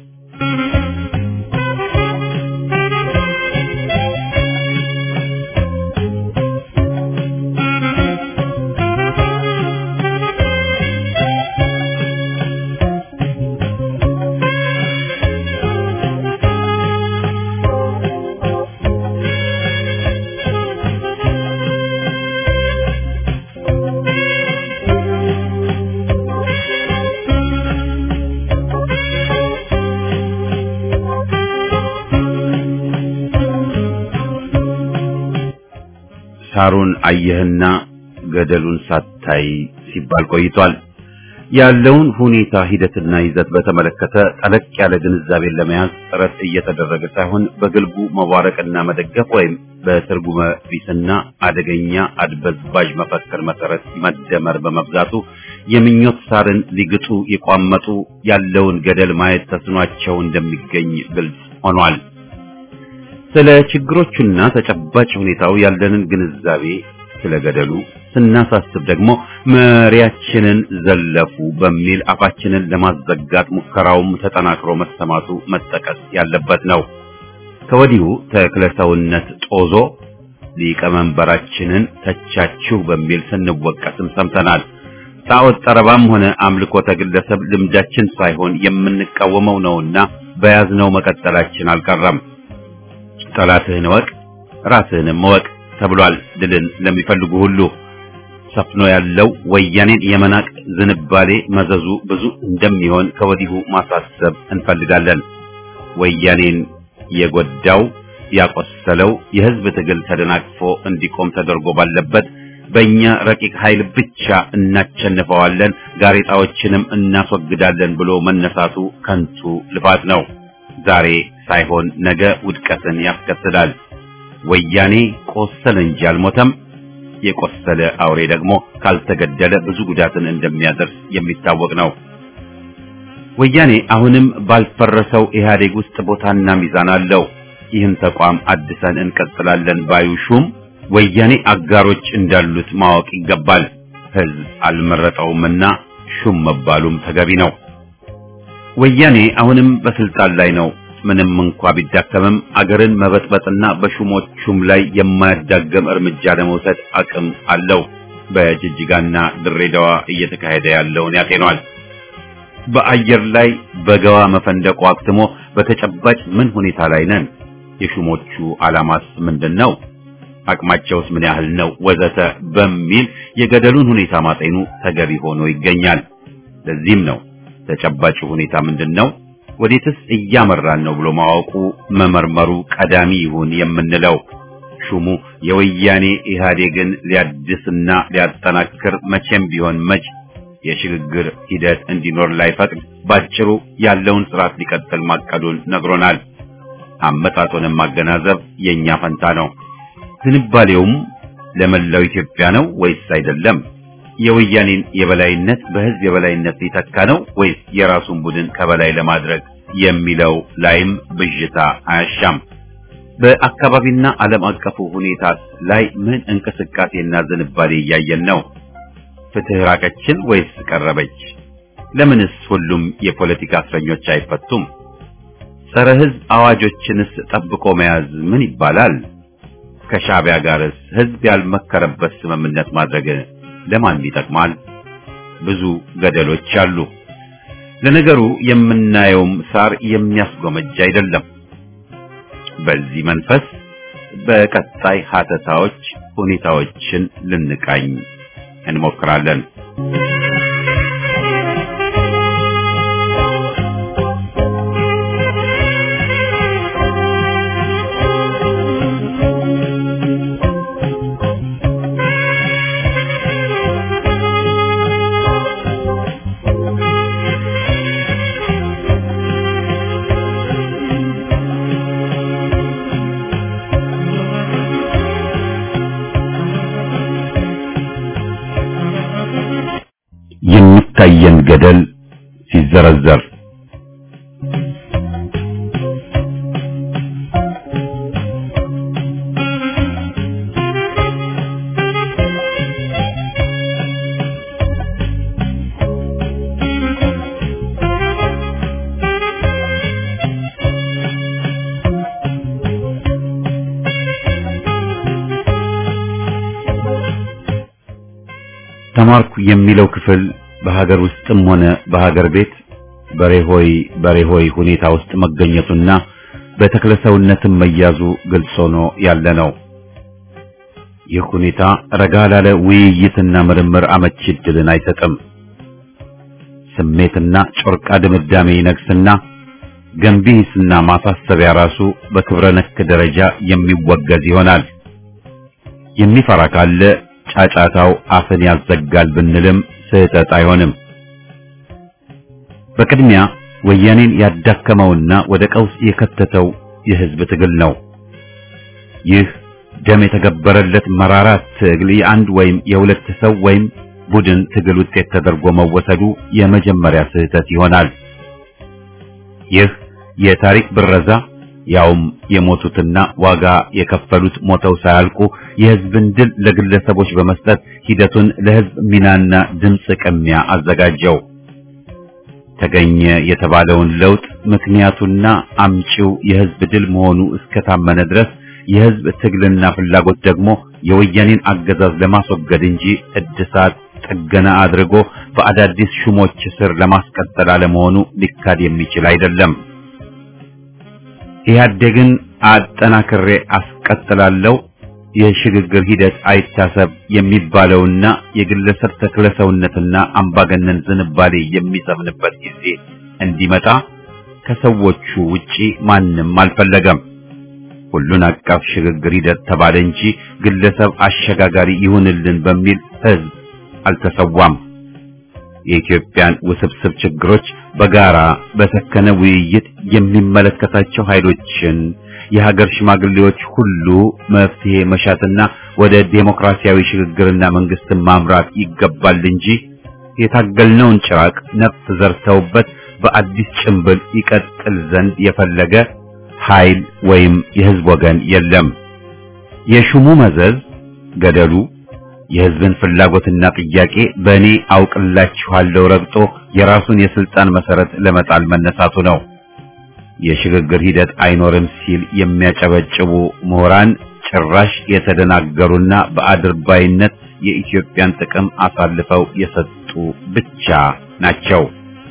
ሳሩን አየህና ገደሉን ሳታይ ሲባል ቆይቷል። ያለውን ሁኔታ ሂደትና ይዘት በተመለከተ ጠለቅ ያለ ግንዛቤን ለመያዝ ጥረት እየተደረገ ሳይሆን በግልቡ መዋረቅና መደገፍ ወይም በትርጉመ ቢስና አደገኛ አድበዝባዥ መፈክር መሰረት መደመር በመብዛቱ የምኞት ሳርን ሊግጡ የቋመጡ ያለውን ገደል ማየት ተስኗቸው እንደሚገኝ ግልጽ ሆኗል። ስለ ችግሮቹና ተጨባጭ ሁኔታው ያለንን ግንዛቤ ስለገደሉ ስናሳስብ ደግሞ መሪያችንን ዘለፉ በሚል አፋችንን ለማዘጋት ሙከራውም ተጠናክሮ መሰማቱ መጠቀስ ያለበት ነው። ከወዲሁ ተክለሰውነት ጦዞ ሊቀመንበራችንን ተቻችሁ በሚል ስንወቀስም ሰምተናል። ጣዖት ጠረባም ሆነ አምልኮተ ግለሰብ ልምዳችን ሳይሆን የምንቃወመው ነውና በያዝነው መቀጠላችን አልቀረም። ጠላትህን ወቅ ራስህንም ወቅ ተብሏል። ድልን ለሚፈልጉ ሁሉ ሰፍኖ ያለው ወያኔን የመናቅ ዝንባሌ መዘዙ ብዙ እንደሚሆን ከወዲሁ ማሳሰብ እንፈልጋለን። ወያኔን የጎዳው ያቆሰለው የህዝብ ትግል ተደናቅፎ እንዲቆም ተደርጎ ባለበት በእኛ ረቂቅ ኃይል ብቻ እናቸንፈዋለን፣ ጋሬጣዎችንም እናስወግዳለን ብሎ መነሳቱ ከንቱ ልፋት ነው። ዛሬ ሳይሆን ነገ ውድቀትን ያስከትላል። ወያኔ ቆሰለ እንጂ አልሞተም። የቆሰለ አውሬ ደግሞ ካልተገደለ ብዙ ጉዳትን እንደሚያደርስ የሚታወቅ ነው። ወያኔ አሁንም ባልፈረሰው ኢህአዴግ ውስጥ ቦታና ሚዛን አለው። ይህን ተቋም አድሰን እንቀጥላለን ባዩ ሹም ወያኔ አጋሮች እንዳሉት ማወቅ ይገባል። ህዝብ አልመረጠውምና ሹም መባሉም ተገቢ ነው። ወያኔ አሁንም በስልጣን ላይ ነው። ምንም እንኳ ቢዳከምም አገርን መበጥበጥና በሹሞቹም ላይ የማያዳገም እርምጃ ለመውሰድ አቅም አለው። በጅጅጋና ድሬዳዋ እየተካሄደ ያለውን ያጤኗል። በአየር ላይ በገዋ መፈንደቁ አክትሞ በተጨባጭ ምን ሁኔታ ላይ ነን? የሹሞቹ ዓላማስ ምንድነው? አቅማቸውስ ምን ያህል ነው? ወዘተ በሚል የገደሉን ሁኔታ ማጤኑ ተገቢ ሆኖ ይገኛል። ለዚህም ነው ተጨባጭ ሁኔታ ምንድነው? ወዴትስ እያመራን ነው ብሎ ማወቁ መመርመሩ ቀዳሚ ይሁን የምንለው። ሹሙ የወያኔ ኢህአዴግን ሊያድስና ሊያጠናክር መቼም ቢሆን መች የሽግግር ሂደት እንዲኖር ላይፈቅድ ባጭሩ ያለውን ስርዓት ሊቀጥል ማቀዱን ነግሮናል። አመጣጡንም ማገናዘብ የኛ ፈንታ ነው። ዝንባሌውም ለመላው ኢትዮጵያ ነው ወይስ አይደለም? የወያኔን የበላይነት በህዝብ የበላይነት ሊተካ ነው ወይስ የራሱን ቡድን ከበላይ ለማድረግ የሚለው ላይም ብዥታ አያሻም። በአካባቢና ዓለም አቀፉ ሁኔታ ላይ ምን እንቅስቃሴና ዝንባሌ እያየን ነው? ፍትህ ራቀችን ወይስ ቀረበች? ለምንስ ሁሉም የፖለቲካ እስረኞች አይፈቱም? ጸረ ሕዝብ አዋጆችንስ ጠብቆ መያዝ ምን ይባላል? ከሻዕቢያ ጋርስ ሕዝብ ያልመከረበት ስምምነት ማድረግ ለማን ይጠቅማል? ብዙ ገደሎች አሉ። ለነገሩ የምናየውም ሳር የሚያስጎመጅ አይደለም። በዚህ መንፈስ በቀጣይ ሀተታዎች ሁኔታዎችን ልንቃኝ እንሞክራለን። የሚታየን ገደል ሲዘረዘር ተማርኩ የሚለው ክፍል በሀገር ውስጥም ሆነ በሀገር ቤት በሬሆይ በሬሆይ ሁኔታ ውስጥ መገኘቱና በተክለሰውነትም መያዙ ግልጽ ሆኖ ያለ ነው። ይህ ሁኔታ ረጋ ላለ ውይይትና ምርምር አመቺ ዕድልን አይሰጥም። ስሜትና ጮርቃ ድምዳሜ ይነግስና ገንቢስና ማሳሰቢያ ራሱ በክብረ ነክ ደረጃ የሚወገዝ ይሆናል። የሚፈራ ካለ ጫጫታው አፍን ያዘጋል ብንልም ስህተት አይሆንም። በቅድሚያ ወያኔን ያዳከመውና ወደ ቀውስ የከተተው የህዝብ ትግል ነው። ይህ ደም የተገበረለት መራራ ትግል የአንድ ወይም የሁለት ሰው ወይም ቡድን ትግል ውጤት ተደርጎ መወሰዱ የመጀመሪያ ስህተት ይሆናል። ይህ የታሪክ ብረዛ ያውም የሞቱትና ዋጋ የከፈሉት ሞተው ሳያልቁ የህዝብን ድል ለግለሰቦች በመስጠት ሂደቱን ለህዝብ ሚናና ድምጽ ቅሚያ አዘጋጀው። ተገኘ የተባለውን ለውጥ ምክንያቱና አምጪው የህዝብ ድል መሆኑ እስከታመነ ድረስ የህዝብ ትግልና ፍላጎት ደግሞ የወያኔን አገዛዝ ለማስወገድ እንጂ እድሳት ጥገና አድርጎ በአዳዲስ ሹሞች ስር ለማስቀጠል አለመሆኑ ሊካድ የሚችል አይደለም። ኢህአዴግን አጠናክሬ አስቀጥላለሁ የሽግግር ሂደት አይታሰብ የሚባለውና የግለሰብ ተክለሰውነትና አምባገነን ዝንባሌ የሚሰምንበት ጊዜ እንዲመጣ ከሰዎቹ ውጪ ማንም አልፈለገም። ሁሉን አቀፍ ሽግግር ሂደት ተባለ እንጂ ግለሰብ አሸጋጋሪ ይሁንልን በሚል ህዝብ አልተሰዋም። የኢትዮጵያን ውስብስብ ችግሮች በጋራ በሰከነ ውይይት የሚመለከታቸው ኃይሎችን የሀገር ሽማግሌዎች ሁሉ መፍትሄ መሻትና ወደ ዴሞክራሲያዊ ሽግግርና መንግስትን ማምራት ይገባል እንጂ የታገልነውን ጭራቅ ነፍስ ዘርተውበት በአዲስ ጭንብል ይቀጥል ዘንድ የፈለገ ኃይል ወይም የህዝብ ወገን የለም። የሹሙ መዘዝ ገደሉ የህዝብን ፍላጎትና ጥያቄ በእኔ አውቅላችኋለሁ ረግጦ የራሱን የስልጣን መሰረት ለመጣል መነሳቱ ነው። የሽግግር ሂደት አይኖርም ሲል የሚያጨበጭቡ ምሁራን ጭራሽ የተደናገሩና በአድርባይነት የኢትዮጵያን ጥቅም አሳልፈው የሰጡ ብቻ ናቸው።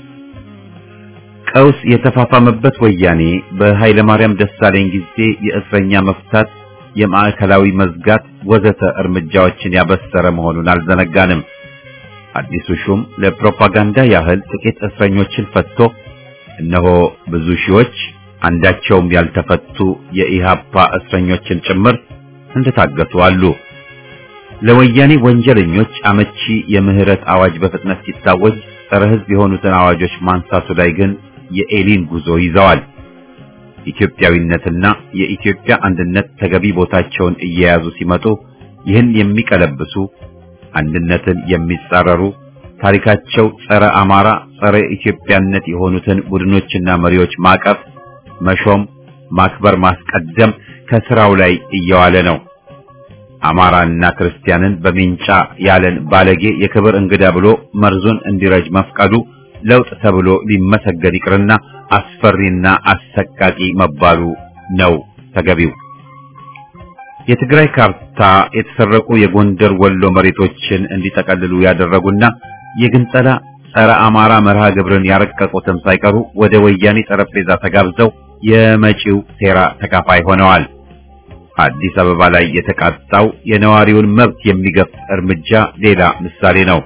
ቀውስ የተፋፋመበት ወያኔ በኃይለ ማርያም ደሳለኝ ጊዜ የእስረኛ መፍታት፣ የማዕከላዊ መዝጋት ወዘተ እርምጃዎችን ያበሰረ መሆኑን አልዘነጋንም። አዲሱ ሹም ለፕሮፓጋንዳ ያህል ጥቂት እስረኞችን ፈትቶ እነሆ ብዙ ሺዎች አንዳቸውም ያልተፈቱ የኢሃፓ እስረኞችን ጭምር እንደታገቱ አሉ። ለወያኔ ወንጀለኞች አመቺ የምህረት አዋጅ በፍጥነት ሲታወጅ ጸረ ሕዝብ የሆኑትን አዋጆች ማንሳቱ ላይ ግን የኤሊን ጉዞ ይዘዋል። ኢትዮጵያዊነትና የኢትዮጵያ አንድነት ተገቢ ቦታቸውን እየያዙ ሲመጡ ይህን የሚቀለብሱ አንድነትን የሚጻረሩ ታሪካቸው ጸረ አማራ ጸረ ኢትዮጵያነት የሆኑትን ቡድኖችና መሪዎች ማቀፍ፣ መሾም፣ ማክበር፣ ማስቀደም ከስራው ላይ እየዋለ ነው። አማራና ክርስቲያንን በሚንጫ ያለን ባለጌ የክብር እንግዳ ብሎ መርዙን እንዲረጅ መፍቀዱ ለውጥ ተብሎ ሊመሰገን ይቅርና አስፈሪና አሰቃቂ መባሉ ነው ተገቢው። የትግራይ ካርታ የተሰረቁ የጎንደር ወሎ መሬቶችን እንዲጠቀልሉ ያደረጉና የግንጠላ ጸረ አማራ መርሃ ግብርን ያረቀቁትም ሳይቀሩ ወደ ወያኔ ጠረጴዛ ተጋብዘው የመጪው ሴራ ተካፋይ ሆነዋል። አዲስ አበባ ላይ የተቃጣው የነዋሪውን መብት የሚገፍ እርምጃ ሌላ ምሳሌ ነው።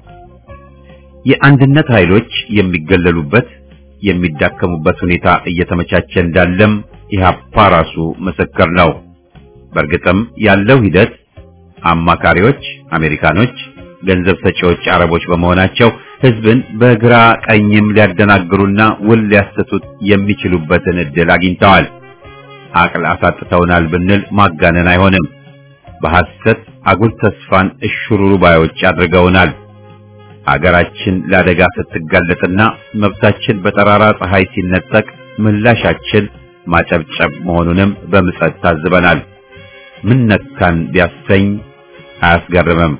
የአንድነት ኃይሎች የሚገለሉበት የሚዳከሙበት ሁኔታ እየተመቻቸ እንዳለም ኢህአፓ ራሱ ምስክር ነው። በእርግጥም ያለው ሂደት አማካሪዎች አሜሪካኖች፣ ገንዘብ ሰጪዎች አረቦች በመሆናቸው ህዝብን በግራ ቀኝም ሊያደናግሩና ውል ሊያሰቱት የሚችሉበትን እድል አግኝተዋል። አቅል አሳጥተውናል ብንል ማጋነን አይሆንም። በሐሰት አጉል ተስፋን እሽሩሩ ባዮች አድርገውናል። አገራችን ለአደጋ ስትጋለጥና መብታችን በጠራራ ፀሐይ ሲነጠቅ ምላሻችን ማጨብጨብ መሆኑንም በምጸት ታዝበናል። ምን ነካን ቢያሰኝ አያስገርምም።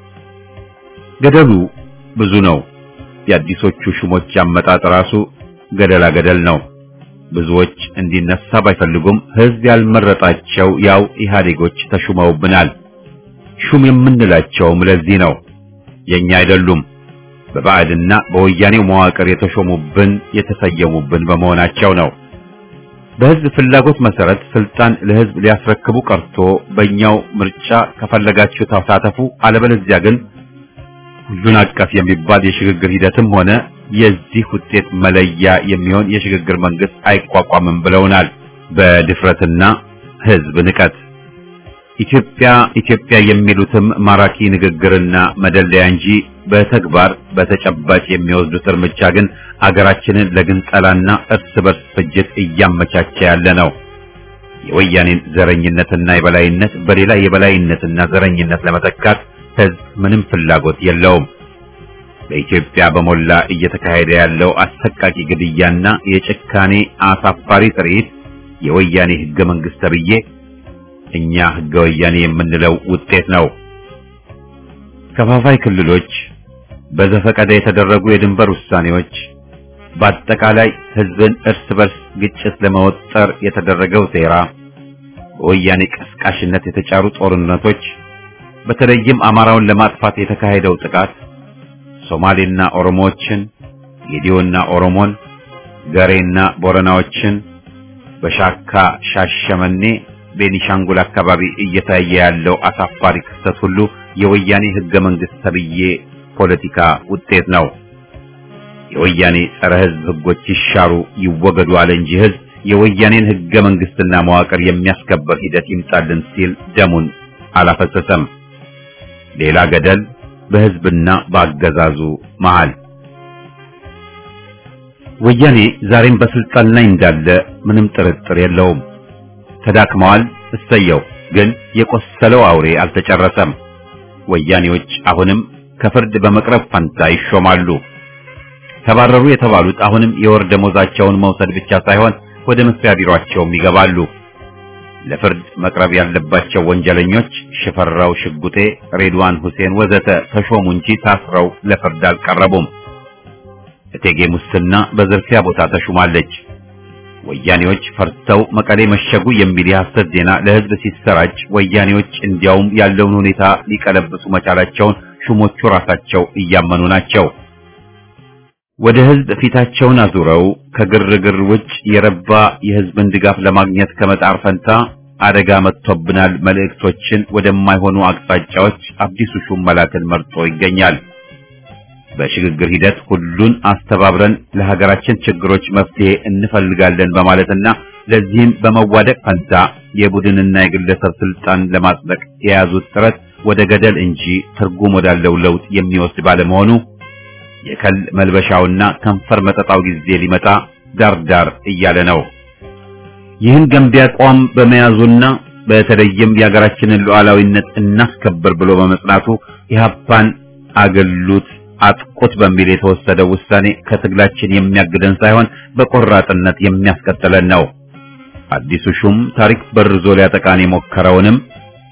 ገደሉ ብዙ ነው። የአዲሶቹ ሹሞች አመጣጥ ራሱ ገደላ ገደል ነው። ብዙዎች እንዲነሳ ባይፈልጉም ህዝብ ያልመረጣቸው ያው ኢህአዴጎች ተሹመውብናል። ሹም የምንላቸውም ለዚህ ነው። የኛ አይደሉም። በባዕድና በወያኔው መዋቅር የተሾሙብን የተሰየሙብን በመሆናቸው ነው። በህዝብ ፍላጎት መሰረት ስልጣን ለህዝብ ሊያስረክቡ ቀርቶ በእኛው ምርጫ ከፈለጋችሁ ተሳተፉ፣ አለበለዚያ ግን ሁሉን አቀፍ የሚባል የሽግግር ሂደትም ሆነ የዚህ ውጤት መለያ የሚሆን የሽግግር መንግስት አይቋቋምም ብለውናል። በድፍረትና ህዝብ ንቀት ኢትዮጵያ ኢትዮጵያ የሚሉትም ማራኪ ንግግርና መደለያ እንጂ በተግባር በተጨባጭ የሚወስዱት እርምጃ ግን አገራችንን ለግንጠላና እርስ በርስ ፍጅት እያመቻቸ ያለ ነው። የወያኔን ዘረኝነትና የበላይነት በሌላ የበላይነትና ዘረኝነት ለመተካት ህዝብ ምንም ፍላጎት የለውም። በኢትዮጵያ በሞላ እየተካሄደ ያለው አሰቃቂ ግድያና የጭካኔ አሳፋሪ ትርኢት የወያኔ ህገ መንግስት ተብዬ እኛ ህገ ወያኔ የምንለው ውጤት ነው። ከፋፋይ ክልሎች፣ በዘፈቀደ የተደረጉ የድንበር ውሳኔዎች፣ በአጠቃላይ ህዝብን እርስ በርስ ግጭት ለመወጠር የተደረገው ሴራ፣ በወያኔ ቀስቃሽነት የተጫሩ ጦርነቶች፣ በተለይም አማራውን ለማጥፋት የተካሄደው ጥቃት ሶማሌና ኦሮሞዎችን፣ ጌዲዮና ኦሮሞን፣ ገሬና ቦረናዎችን በሻካ ሻሸመኔ ቤኒሻንጉል አካባቢ እየታየ ያለው አሳፋሪ ክስተት ሁሉ የወያኔ ህገ መንግስት ተብዬ ፖለቲካ ውጤት ነው። የወያኔ ጸረ ህዝብ ህጎች ይሻሩ ይወገዱ አለ እንጂ ህዝብ የወያኔን ህገ መንግስትና መዋቅር የሚያስከበር ሂደት ይምጣልን ሲል ደሙን አላፈሰሰም። ሌላ ገደል በህዝብና በአገዛዙ መሃል። ወያኔ ዛሬም በስልጣን ላይ እንዳለ ምንም ጥርጥር የለውም። ተዳክመዋል፣ እሰየው። ግን የቆሰለው አውሬ አልተጨረሰም። ወያኔዎች አሁንም ከፍርድ በመቅረብ ፈንታ ይሾማሉ። ተባረሩ የተባሉት አሁንም የወር ደሞዛቸውን መውሰድ ብቻ ሳይሆን ወደ መስሪያ ቢሮአቸውም ይገባሉ። ለፍርድ መቅረብ ያለባቸው ወንጀለኞች ሽፈራው ሽጉጤ፣ ሬድዋን ሁሴን ወዘተ ተሾሙ እንጂ ታስረው ለፍርድ አልቀረቡም። እቴጌ ሙስና በዝርፊያ ቦታ ተሹማለች። ወያኔዎች ፈርተው መቀሌ መሸጉ የሚል የሐሰት ዜና ለህዝብ ሲሰራጭ ወያኔዎች እንዲያውም ያለውን ሁኔታ ሊቀለብሱ መቻላቸውን ሹሞቹ ራሳቸው እያመኑ ናቸው። ወደ ህዝብ ፊታቸውን አዙረው ከግርግር ውጭ የረባ የህዝብን ድጋፍ ለማግኘት ከመጣር ፈንታ አደጋ መጥቶብናል መልእክቶችን ወደማይሆኑ አቅጣጫዎች አዲሱ ሹም መላክን መርጦ ይገኛል። በሽግግር ሂደት ሁሉን አስተባብረን ለሀገራችን ችግሮች መፍትሄ እንፈልጋለን በማለትና ለዚህም በመዋደቅ ፈንታ የቡድንና የግለሰብ ስልጣን ለማጽደቅ የያዙት ጥረት ወደ ገደል እንጂ ትርጉም ወዳለው ለውጥ የሚወስድ ባለመሆኑ የከል መልበሻውና ከንፈር መጠጣው ጊዜ ሊመጣ ዳርዳር እያለ ነው። ይህን ገንቢ አቋም በመያዙና በተለይም የሀገራችንን ሉዓላዊነት እናስከብር ብሎ በመጽናቱ ኢህአፓን አገሉት አጥቁት በሚል የተወሰደው ውሳኔ ከትግላችን የሚያግደን ሳይሆን በቆራጥነት የሚያስቀጥለን ነው። አዲሱ ሹም ታሪክ በርዞ ሊያጠቃን የሞከረውንም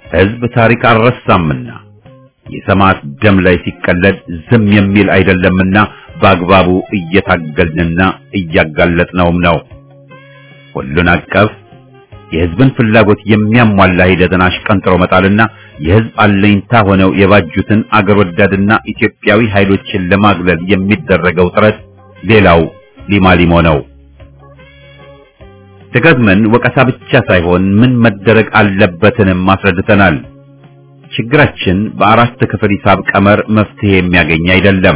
ሕዝብ ታሪክ አልረሳምና የሰማዕት ደም ላይ ሲቀለድ ዝም የሚል አይደለምና በአግባቡ እየታገልንና እያጋለጥነውም ነው። ሁሉን አቀፍ የሕዝብን ፍላጎት የሚያሟላ ሂደትን አሽቀንጥሮ መጣልና የሕዝብ አለኝታ ሆነው የባጁትን አገር ወዳድና ኢትዮጵያዊ ኃይሎችን ለማግለል የሚደረገው ጥረት ሌላው ሊማሊሞ ነው። ደጋግመን ወቀሳ ብቻ ሳይሆን ምን መደረግ አለበትንም አስረድተናል። ችግራችን በአራት ክፍል ሂሳብ ቀመር መፍትሄ የሚያገኝ አይደለም።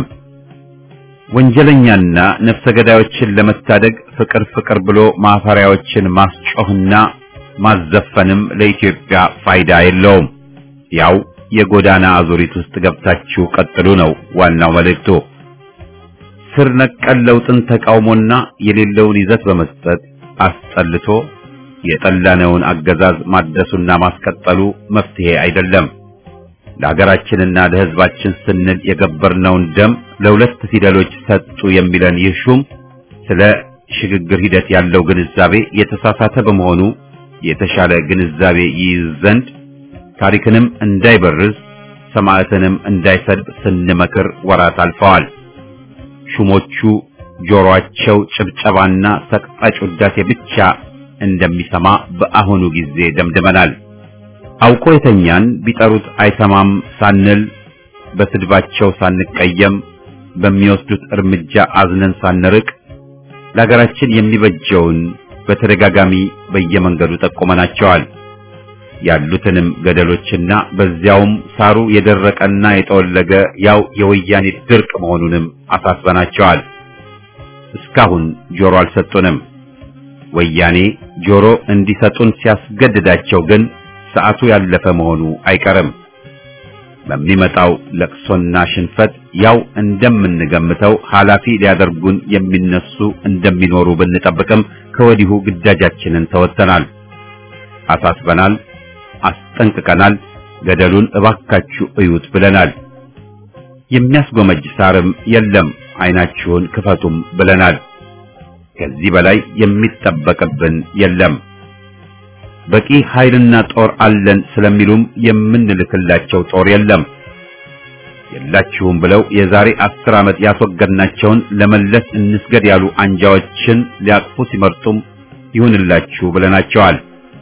ወንጀለኛና ነፍሰ ገዳዮችን ለመታደግ ፍቅር ፍቅር ብሎ ማፈሪያዎችን ማስጮህና ማዘፈንም ለኢትዮጵያ ፋይዳ የለውም። ያው የጎዳና አዙሪት ውስጥ ገብታችሁ ቀጥሉ ነው ዋናው መልእክቱ። ስር ነቀል ለውጥን ተቃውሞና የሌለውን ይዘት በመስጠት አስጠልቶ የጠላነውን አገዛዝ ማደሱና ማስቀጠሉ መፍትሄ አይደለም። ለሀገራችንና ለሕዝባችን ስንል የገበርነውን ደም ለሁለት ፊደሎች ሰጡ የሚለን ይህ ሹም ስለ ሽግግር ሂደት ያለው ግንዛቤ የተሳሳተ በመሆኑ የተሻለ ግንዛቤ ይይዝ ዘንድ ታሪክንም እንዳይበርዝ ሰማዕትንም እንዳይሰድብ ስንመክር ወራት አልፈዋል። ሹሞቹ ጆሮአቸው ጭብጨባና ሰቅጣጭ ውዳሴ ብቻ እንደሚሰማ በአሁኑ ጊዜ ደምድመናል። አውቆ የተኛን ቢጠሩት አይሰማም ሳንል በስድባቸው ሳንቀየም በሚወስዱት እርምጃ አዝነን ሳንርቅ ለሀገራችን የሚበጀውን በተደጋጋሚ በየመንገዱ ጠቆመናቸዋል። ያሉትንም ገደሎችና በዚያውም ሳሩ የደረቀና የጠወለገ ያው የወያኔ ድርቅ መሆኑንም አሳስበናቸዋል። እስካሁን ጆሮ አልሰጡንም። ወያኔ ጆሮ እንዲሰጡን ሲያስገድዳቸው ግን ሰዓቱ ያለፈ መሆኑ አይቀርም። በሚመጣው ለቅሶና ሽንፈት ያው እንደምንገምተው ኃላፊ ሊያደርጉን የሚነሱ እንደሚኖሩ ብንጠብቅም ከወዲሁ ግዳጃችንን ተወጥተናል፣ አሳስበናል፣ አስጠንቅቀናል፣ ገደሉን እባካችሁ እዩት ብለናል። የሚያስጎመጅ ሳርም የለም አይናችሁን ክፈቱም ብለናል። ከዚህ በላይ የሚጠበቅብን የለም። በቂ ኃይልና ጦር አለን ስለሚሉም የምንልክላቸው ጦር የለም። የላችሁም ብለው የዛሬ አስር ዓመት ያስወገድናቸውን ለመለስ እንስገድ ያሉ አንጃዎችን ሊያቅፉ ሲመርጡም ይሁንላችሁ ብለናቸዋል።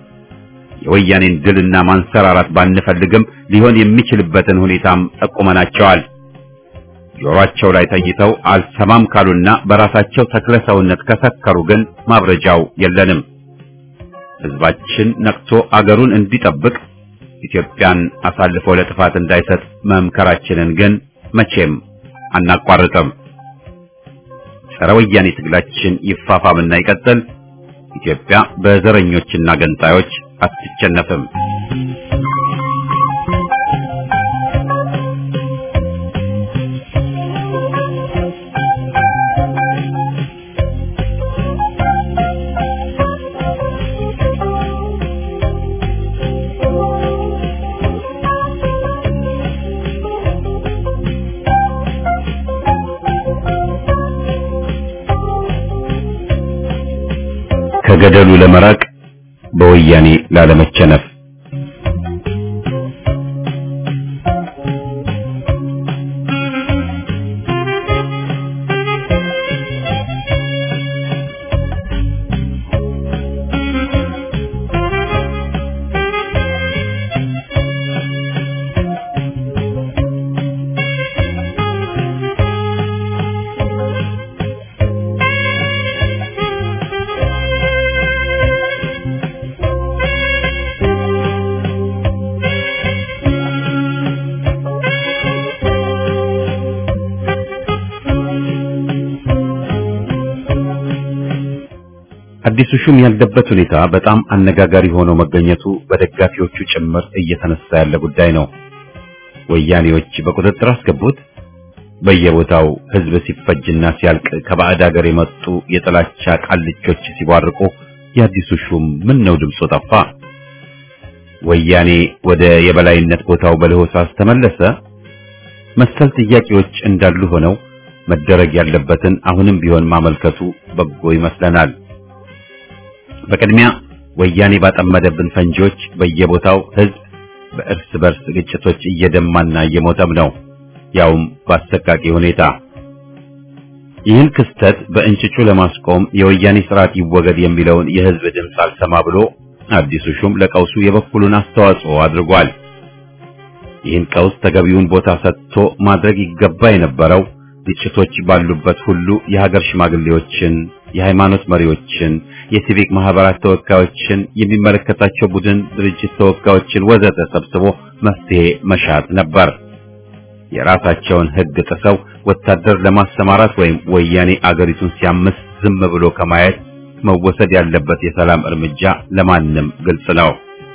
የወያኔን ድልና ማንሰራራት ባንፈልግም ሊሆን የሚችልበትን ሁኔታም ጠቁመናቸዋል። ጆሮአቸው ላይ ተይተው አልሰማም ካሉና በራሳቸው ተክለ ሰውነት ከሰከሩ ግን ማብረጃው የለንም። ሕዝባችን ነቅቶ አገሩን እንዲጠብቅ ኢትዮጵያን አሳልፎ ለጥፋት እንዳይሰጥ መምከራችንን ግን መቼም አናቋርጥም። ጸረ ወያኔ ትግላችን ይፋፋምና ይቀጥል። ኢትዮጵያ በዘረኞችና ገንጣዮች አትቸነፍም። ከገደሉ ለመራቅ በወያኔ ላለመቸነፍ አዲሱ ሹም ያለበት ሁኔታ በጣም አነጋጋሪ ሆኖ መገኘቱ በደጋፊዎቹ ጭምር እየተነሳ ያለ ጉዳይ ነው። ወያኔዎች በቁጥጥር አስገቡት። በየቦታው ህዝብ ሲፈጅና ሲያልቅ ከባዕድ ሀገር የመጡ የጥላቻ ቃልቾች ሲቧርቁ የአዲሱ ሹም ምን ነው ድምፁ ጠፋ? ወያኔ ወደ የበላይነት ቦታው በለሆሳስ ተመለሰ? መሰል ጥያቄዎች እንዳሉ ሆነው መደረግ ያለበትን አሁንም ቢሆን ማመልከቱ በጎ ይመስለናል። በቅድሚያ ወያኔ ባጠመደብን ፈንጂዎች በየቦታው ህዝብ በእርስ በርስ ግጭቶች እየደማና እየሞተም ነው፣ ያውም በአሰቃቂ ሁኔታ። ይህን ክስተት በእንጭጩ ለማስቆም የወያኔ ስርዓት ይወገድ የሚለውን የህዝብ ድምፅ አልሰማ ብሎ አዲሱ ሹም ለቀውሱ የበኩሉን አስተዋጽኦ አድርጓል። ይህን ቀውስ ተገቢውን ቦታ ሰጥቶ ማድረግ ይገባ የነበረው ግጭቶች ባሉበት ሁሉ የሀገር ሽማግሌዎችን፣ የሃይማኖት መሪዎችን፣ የሲቪክ ማህበራት ተወካዮችን፣ የሚመለከታቸው ቡድን ድርጅት ተወካዮችን ወዘተ ሰብስቦ መፍትሄ መሻት ነበር። የራሳቸውን ህግ ጥሰው ወታደር ለማሰማራት ወይም ወያኔ አገሪቱን ሲያምስ ዝም ብሎ ከማየት መወሰድ ያለበት የሰላም እርምጃ ለማንም ግልጽ ነው።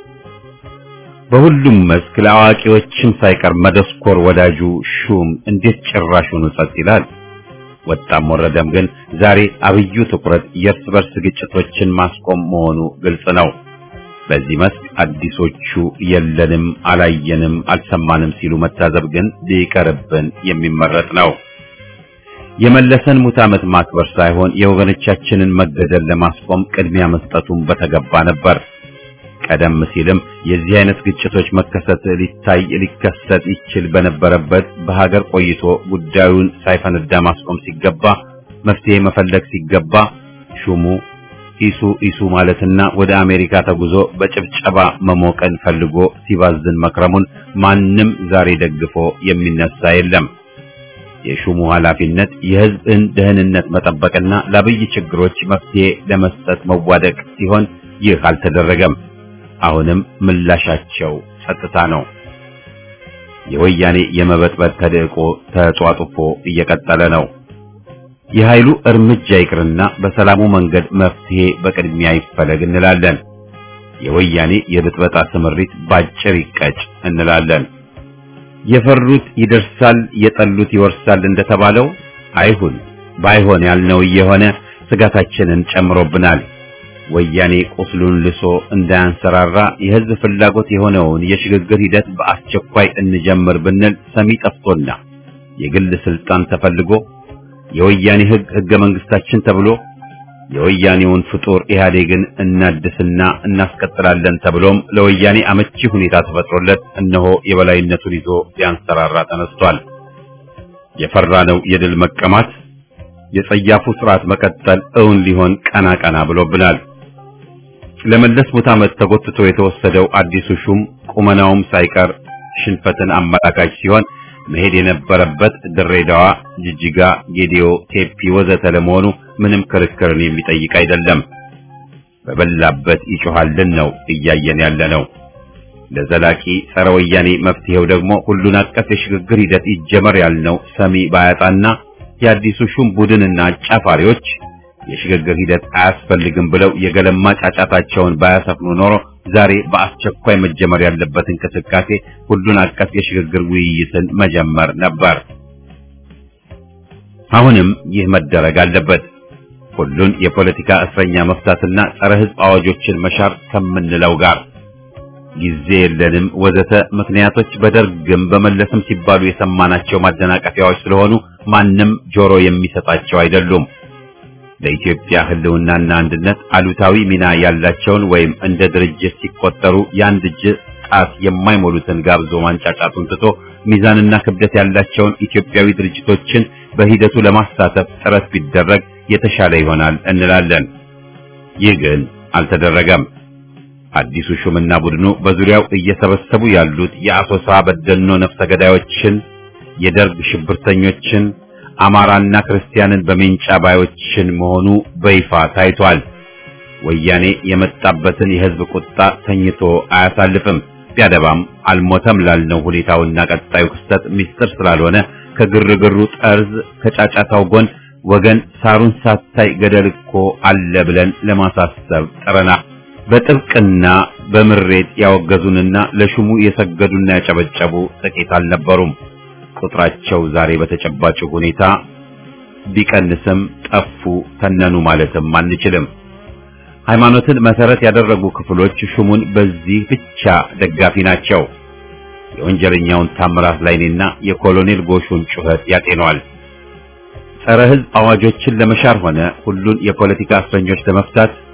በሁሉም መስክ ለአዋቂዎችም ሳይቀር መደስኮር ወዳጁ ሹም እንዴት ጭራሹን ጸጥ ይላል? ወጣም ወረደም ግን ዛሬ አብዩ ትኩረት የእርስ በርስ ግጭቶችን ማስቆም መሆኑ ግልጽ ነው። በዚህ መስክ አዲሶቹ የለንም፣ አላየንም፣ አልሰማንም ሲሉ መታዘብ ግን ሊቀርብን የሚመረጥ ነው። የመለሰን ሙት ዓመት ማክበር ሳይሆን የወገኖቻችንን መገደል ለማስቆም ቅድሚያ መስጠቱን በተገባ ነበር። ቀደም ሲልም የዚህ አይነት ግጭቶች መከሰት ሊታይ ሊከሰት ይችል በነበረበት በሀገር ቆይቶ ጉዳዩን ሳይፈነዳ ማስቆም ሲገባ፣ መፍትሄ መፈለግ ሲገባ ሹሙ ኢሱ ኢሱ ማለትና ወደ አሜሪካ ተጉዞ በጭብጨባ መሞቀን ፈልጎ ሲባዝን መክረሙን ማንም ዛሬ ደግፎ የሚነሳ የለም። የሹሙ ኃላፊነት የሕዝብን ደህንነት መጠበቅና ለአብይ ችግሮች መፍትሄ ለመስጠት መዋደቅ ሲሆን ይህ አልተደረገም። አሁንም ምላሻቸው ጸጥታ ነው። የወያኔ የመበጥበጥ ተደቆ ተጧጡፎ እየቀጠለ ነው። የኃይሉ እርምጃ ይቅርና በሰላሙ መንገድ መፍትሄ በቅድሚያ ይፈለግ እንላለን። የወያኔ የብጥበጣ ስምሪት ባጭር ይቀጭ እንላለን። የፈሩት ይደርሳል፣ የጠሉት ይወርሳል እንደተባለው አይሁን። ባይሆን ያልነው እየሆነ ስጋታችንን ጨምሮብናል። ወያኔ ቁስሉን ልሶ እንዳያንሰራራ የህዝብ ፍላጎት የሆነውን የሽግግር ሂደት በአስቸኳይ እንጀምር ብንል ሰሚ ጠፍቶና የግል ስልጣን ተፈልጎ የወያኔ ህግ ህገ መንግስታችን ተብሎ የወያኔውን ፍጡር ኢህአዴግን እናድስና እናስቀጥላለን ተብሎም ለወያኔ አመቺ ሁኔታ ተፈጥሮለት እነሆ የበላይነቱን ይዞ ሊያንሰራራ ተነስቷል። የፈራነው የድል መቀማት የጸያፉ ስርዓት መቀጠል እውን ሊሆን ቀና ቀና ብሎብናል። ለመለስ ሙት ዓመት ተጎትቶ የተወሰደው አዲሱ ሹም ቁመናውም ሳይቀር ሽንፈትን አመላካች ሲሆን መሄድ የነበረበት ድሬዳዋ፣ ጅጅጋ፣ ጌዲዮ፣ ቴፒ ወዘተ ለመሆኑ ምንም ክርክርን የሚጠይቅ አይደለም። በበላበት ይጮሃልን ነው እያየን ያለነው። ለዘላቂ ጸረ ወያኔ መፍትሄው ደግሞ ሁሉን አቀፍ የሽግግር ሂደት ይጀመር ያልነው ሰሚ ባያጣና የአዲሱ ሹም ቡድንና አጫፋሪዎች የሽግግር ሂደት አያስፈልግም ብለው የገለማ ጫጫታቸውን ባያሰፍኑ ኖሮ ዛሬ በአስቸኳይ መጀመር ያለበት እንቅስቃሴ ሁሉን አቀፍ የሽግግር ውይይትን መጀመር ነበር። አሁንም ይህ መደረግ አለበት። ሁሉን የፖለቲካ እስረኛ መፍታትና ጸረ ሕዝብ አዋጆችን መሻር ከምንለው ጋር ጊዜ የለንም ወዘተ ምክንያቶች በደርግም በመለስም ሲባሉ የሰማናቸው ማደናቀፊያዎች ስለሆኑ ማንም ጆሮ የሚሰጣቸው አይደሉም። ለኢትዮጵያ ህልውናና አንድነት አሉታዊ ሚና ያላቸውን ወይም እንደ ድርጅት ሲቆጠሩ የአንድ እጅ ጣት የማይሞሉትን ጋብዞ ማንጫጫቱን ትቶ ሚዛንና ክብደት ያላቸውን ኢትዮጵያዊ ድርጅቶችን በሂደቱ ለማሳተፍ ጥረት ቢደረግ የተሻለ ይሆናል እንላለን። ይህ ግን አልተደረገም። አዲሱ ሹምና ቡድኑ በዙሪያው እየሰበሰቡ ያሉት የአሶሳ በደኖ ነፍሰ ገዳዮችን፣ የደርግ ሽብርተኞችን፣ አማራና ክርስቲያንን በሜንጫ ባዮችን መሆኑ በይፋ ታይቷል። ወያኔ የመጣበትን የህዝብ ቁጣ ተኝቶ አያሳልፍም። ቢያደባም አልሞተም ላልነው ሁኔታውና ቀጣዩ ክስተት ሚስጥር ስላልሆነ ከግርግሩ ጠርዝ ከጫጫታው ጎን ወገን ሳሩን ሳታይ ገደል እኮ አለ ብለን ለማሳሰብ ጥረና በጥብቅና በምሬት ያወገዙንና ለሹሙ የሰገዱና ያጨበጨቡ ጥቂት አልነበሩም። ቁጥራቸው ዛሬ በተጨባጭ ሁኔታ ቢቀንስም ጠፉ ተነኑ ማለትም አንችልም። ሃይማኖትን መሰረት ያደረጉ ክፍሎች ሹሙን በዚህ ብቻ ደጋፊ ናቸው። የወንጀለኛውን ታምራት ላይኔና የኮሎኔል ጎሹን ጩኸት ያጤኗል። ጸረ ሕዝብ አዋጆችን ለመሻር ሆነ ሁሉን የፖለቲካ እስረኞች ለመፍታት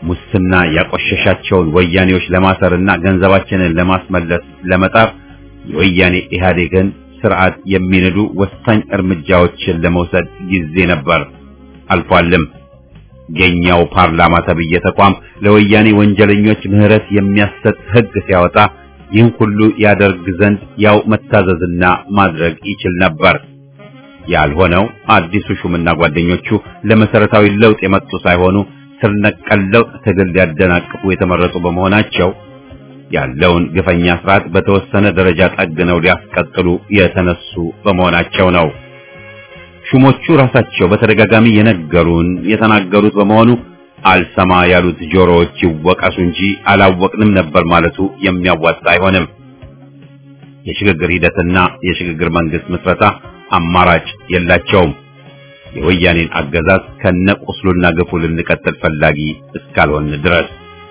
ሙስና ያቆሸሻቸውን ወያኔዎች ለማሰርና ገንዘባችንን ለማስመለስ ለመጣር የወያኔ ኢህአዴግን ስርዓት የሚነዱ ወሳኝ እርምጃዎችን ለመውሰድ ጊዜ ነበር፣ አልፏልም። የኛው ፓርላማ ተብዬ ተቋም ለወያኔ ወንጀለኞች ምህረት የሚያሰጥ ህግ ሲያወጣ ይህን ሁሉ ያደርግ ዘንድ ያው መታዘዝና ማድረግ ይችል ነበር። ያልሆነው አዲሱ ሹምና ጓደኞቹ ለመሰረታዊ ለውጥ የመጡ ሳይሆኑ ስር ነቀል ለውጥ ትግል ሊያደናቅፉ የተመረጡ በመሆናቸው ያለውን ግፈኛ ስርዓት በተወሰነ ደረጃ ጠግነው ሊያስቀጥሉ የተነሱ በመሆናቸው ነው። ሹሞቹ ራሳቸው በተደጋጋሚ የነገሩን የተናገሩት በመሆኑ አልሰማ ያሉት ጆሮዎች ይወቀሱ እንጂ አላወቅንም ነበር ማለቱ የሚያዋጣ አይሆንም። የሽግግር ሂደትና የሽግግር መንግስት ምስረታ አማራጭ የላቸውም። የወያኔን አገዛዝ ከነቁስሉና ግፉ ልንቀጥል ፈላጊ እስካልሆን ድረስ።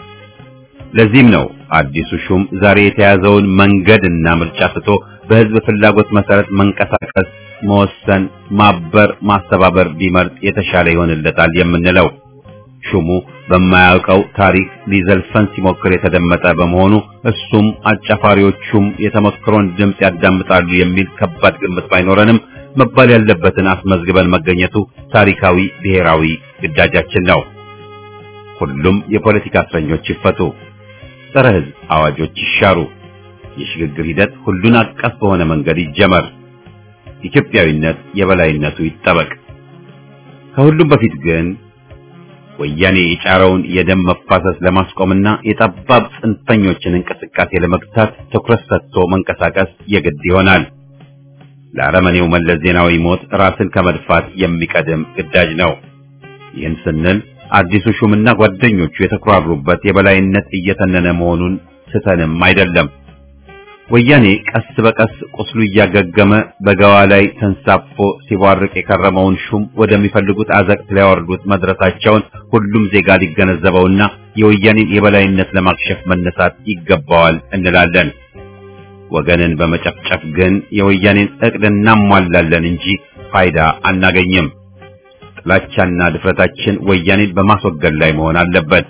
ለዚህም ነው አዲሱ ሹም ዛሬ የተያዘውን መንገድና ምርጫ ስቶ በህዝብ ፍላጎት መሰረት መንቀሳቀስ፣ መወሰን፣ ማበር፣ ማስተባበር ቢመርጥ የተሻለ ይሆንለታል የምንለው። ሹሙ በማያውቀው ታሪክ ሊዘልፈን ሲሞክር የተደመጠ በመሆኑ እሱም አጫፋሪዎቹም የተመክሮን ድምጽ ያዳምጣሉ የሚል ከባድ ግምት ባይኖረንም መባል ያለበትን አስመዝግበን መገኘቱ ታሪካዊ ብሔራዊ ግዳጃችን ነው። ሁሉም የፖለቲካ እስረኞች ይፈቱ፣ ጸረ ህዝብ አዋጆች ይሻሩ፣ የሽግግር ሂደት ሁሉን አቀፍ በሆነ መንገድ ይጀመር፣ ኢትዮጵያዊነት የበላይነቱ ይጠበቅ። ከሁሉም በፊት ግን ወያኔ የጫረውን የደም መፋሰስ ለማስቆምና የጠባብ ጽንፈኞችን እንቅስቃሴ ለመግታት ትኩረት ሰጥቶ መንቀሳቀስ የግድ ይሆናል። ለአረመኔው መለስ ዜናዊ ሞት ራስን ከመድፋት የሚቀድም ግዳጅ ነው። ይህን ስንል አዲሱ ሹምና ጓደኞቹ የተኩራሩበት የበላይነት እየተነነ መሆኑን ስተንም አይደለም። ወያኔ ቀስ በቀስ ቁስሉ እያገገመ በገዋ ላይ ተንሳፎ ሲቧርቅ የከረመውን ሹም ወደሚፈልጉት አዘቅት ሊያወርዱት መድረሳቸውን ሁሉም ዜጋ ሊገነዘበውና የወያኔን የበላይነት ለማክሸፍ መነሳት ይገባዋል እንላለን። ወገንን በመጨፍጨፍ ግን የወያኔን እቅድ እናሟላለን እንጂ ፋይዳ አናገኝም። ጥላቻና ድፍረታችን ወያኔን በማስወገድ ላይ መሆን አለበት።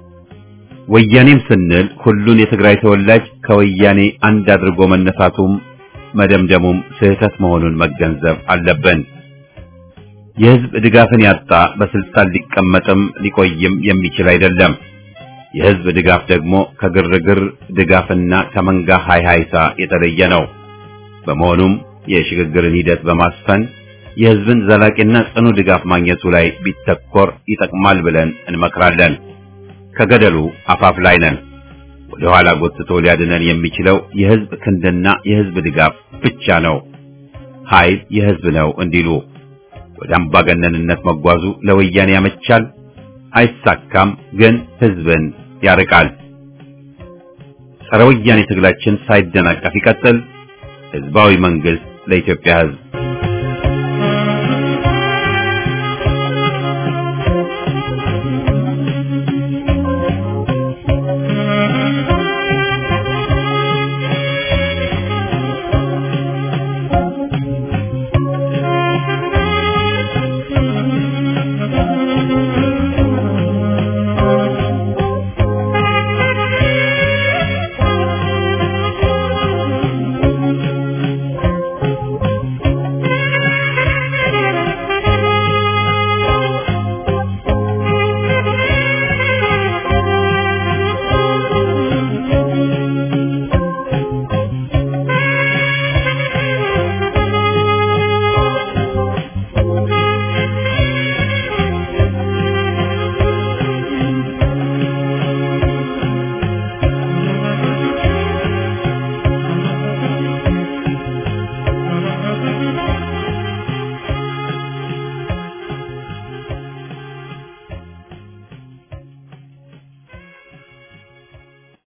ወያኔም ስንል ሁሉን የትግራይ ተወላጅ ከወያኔ አንድ አድርጎ መነሳቱም መደምደሙም ስህተት መሆኑን መገንዘብ አለብን። የህዝብ ድጋፍን ያጣ በስልጣን ሊቀመጥም ሊቆይም የሚችል አይደለም። የህዝብ ድጋፍ ደግሞ ከግርግር ድጋፍና ከመንጋ ሃይሃይታ የተለየ ነው። በመሆኑም የሽግግርን ሂደት በማስፈን የህዝብን ዘላቂና ጽኑ ድጋፍ ማግኘቱ ላይ ቢተኮር ይጠቅማል ብለን እንመክራለን። ከገደሉ አፋፍ ላይ ነን። ወደ ኋላ ጎትቶ ሊያድነን የሚችለው የህዝብ ክንድና የህዝብ ድጋፍ ብቻ ነው። ኃይል የህዝብ ነው እንዲሉ ወደ አምባገነንነት መጓዙ ለወያኔ ያመቻል፣ አይሳካም፣ ግን ህዝብን ያርቃል። ጸረ ወያኔ ትግላችን ሳይደናቀፍ ይቀጥል። ህዝባዊ መንግስት ለኢትዮጵያ ህዝብ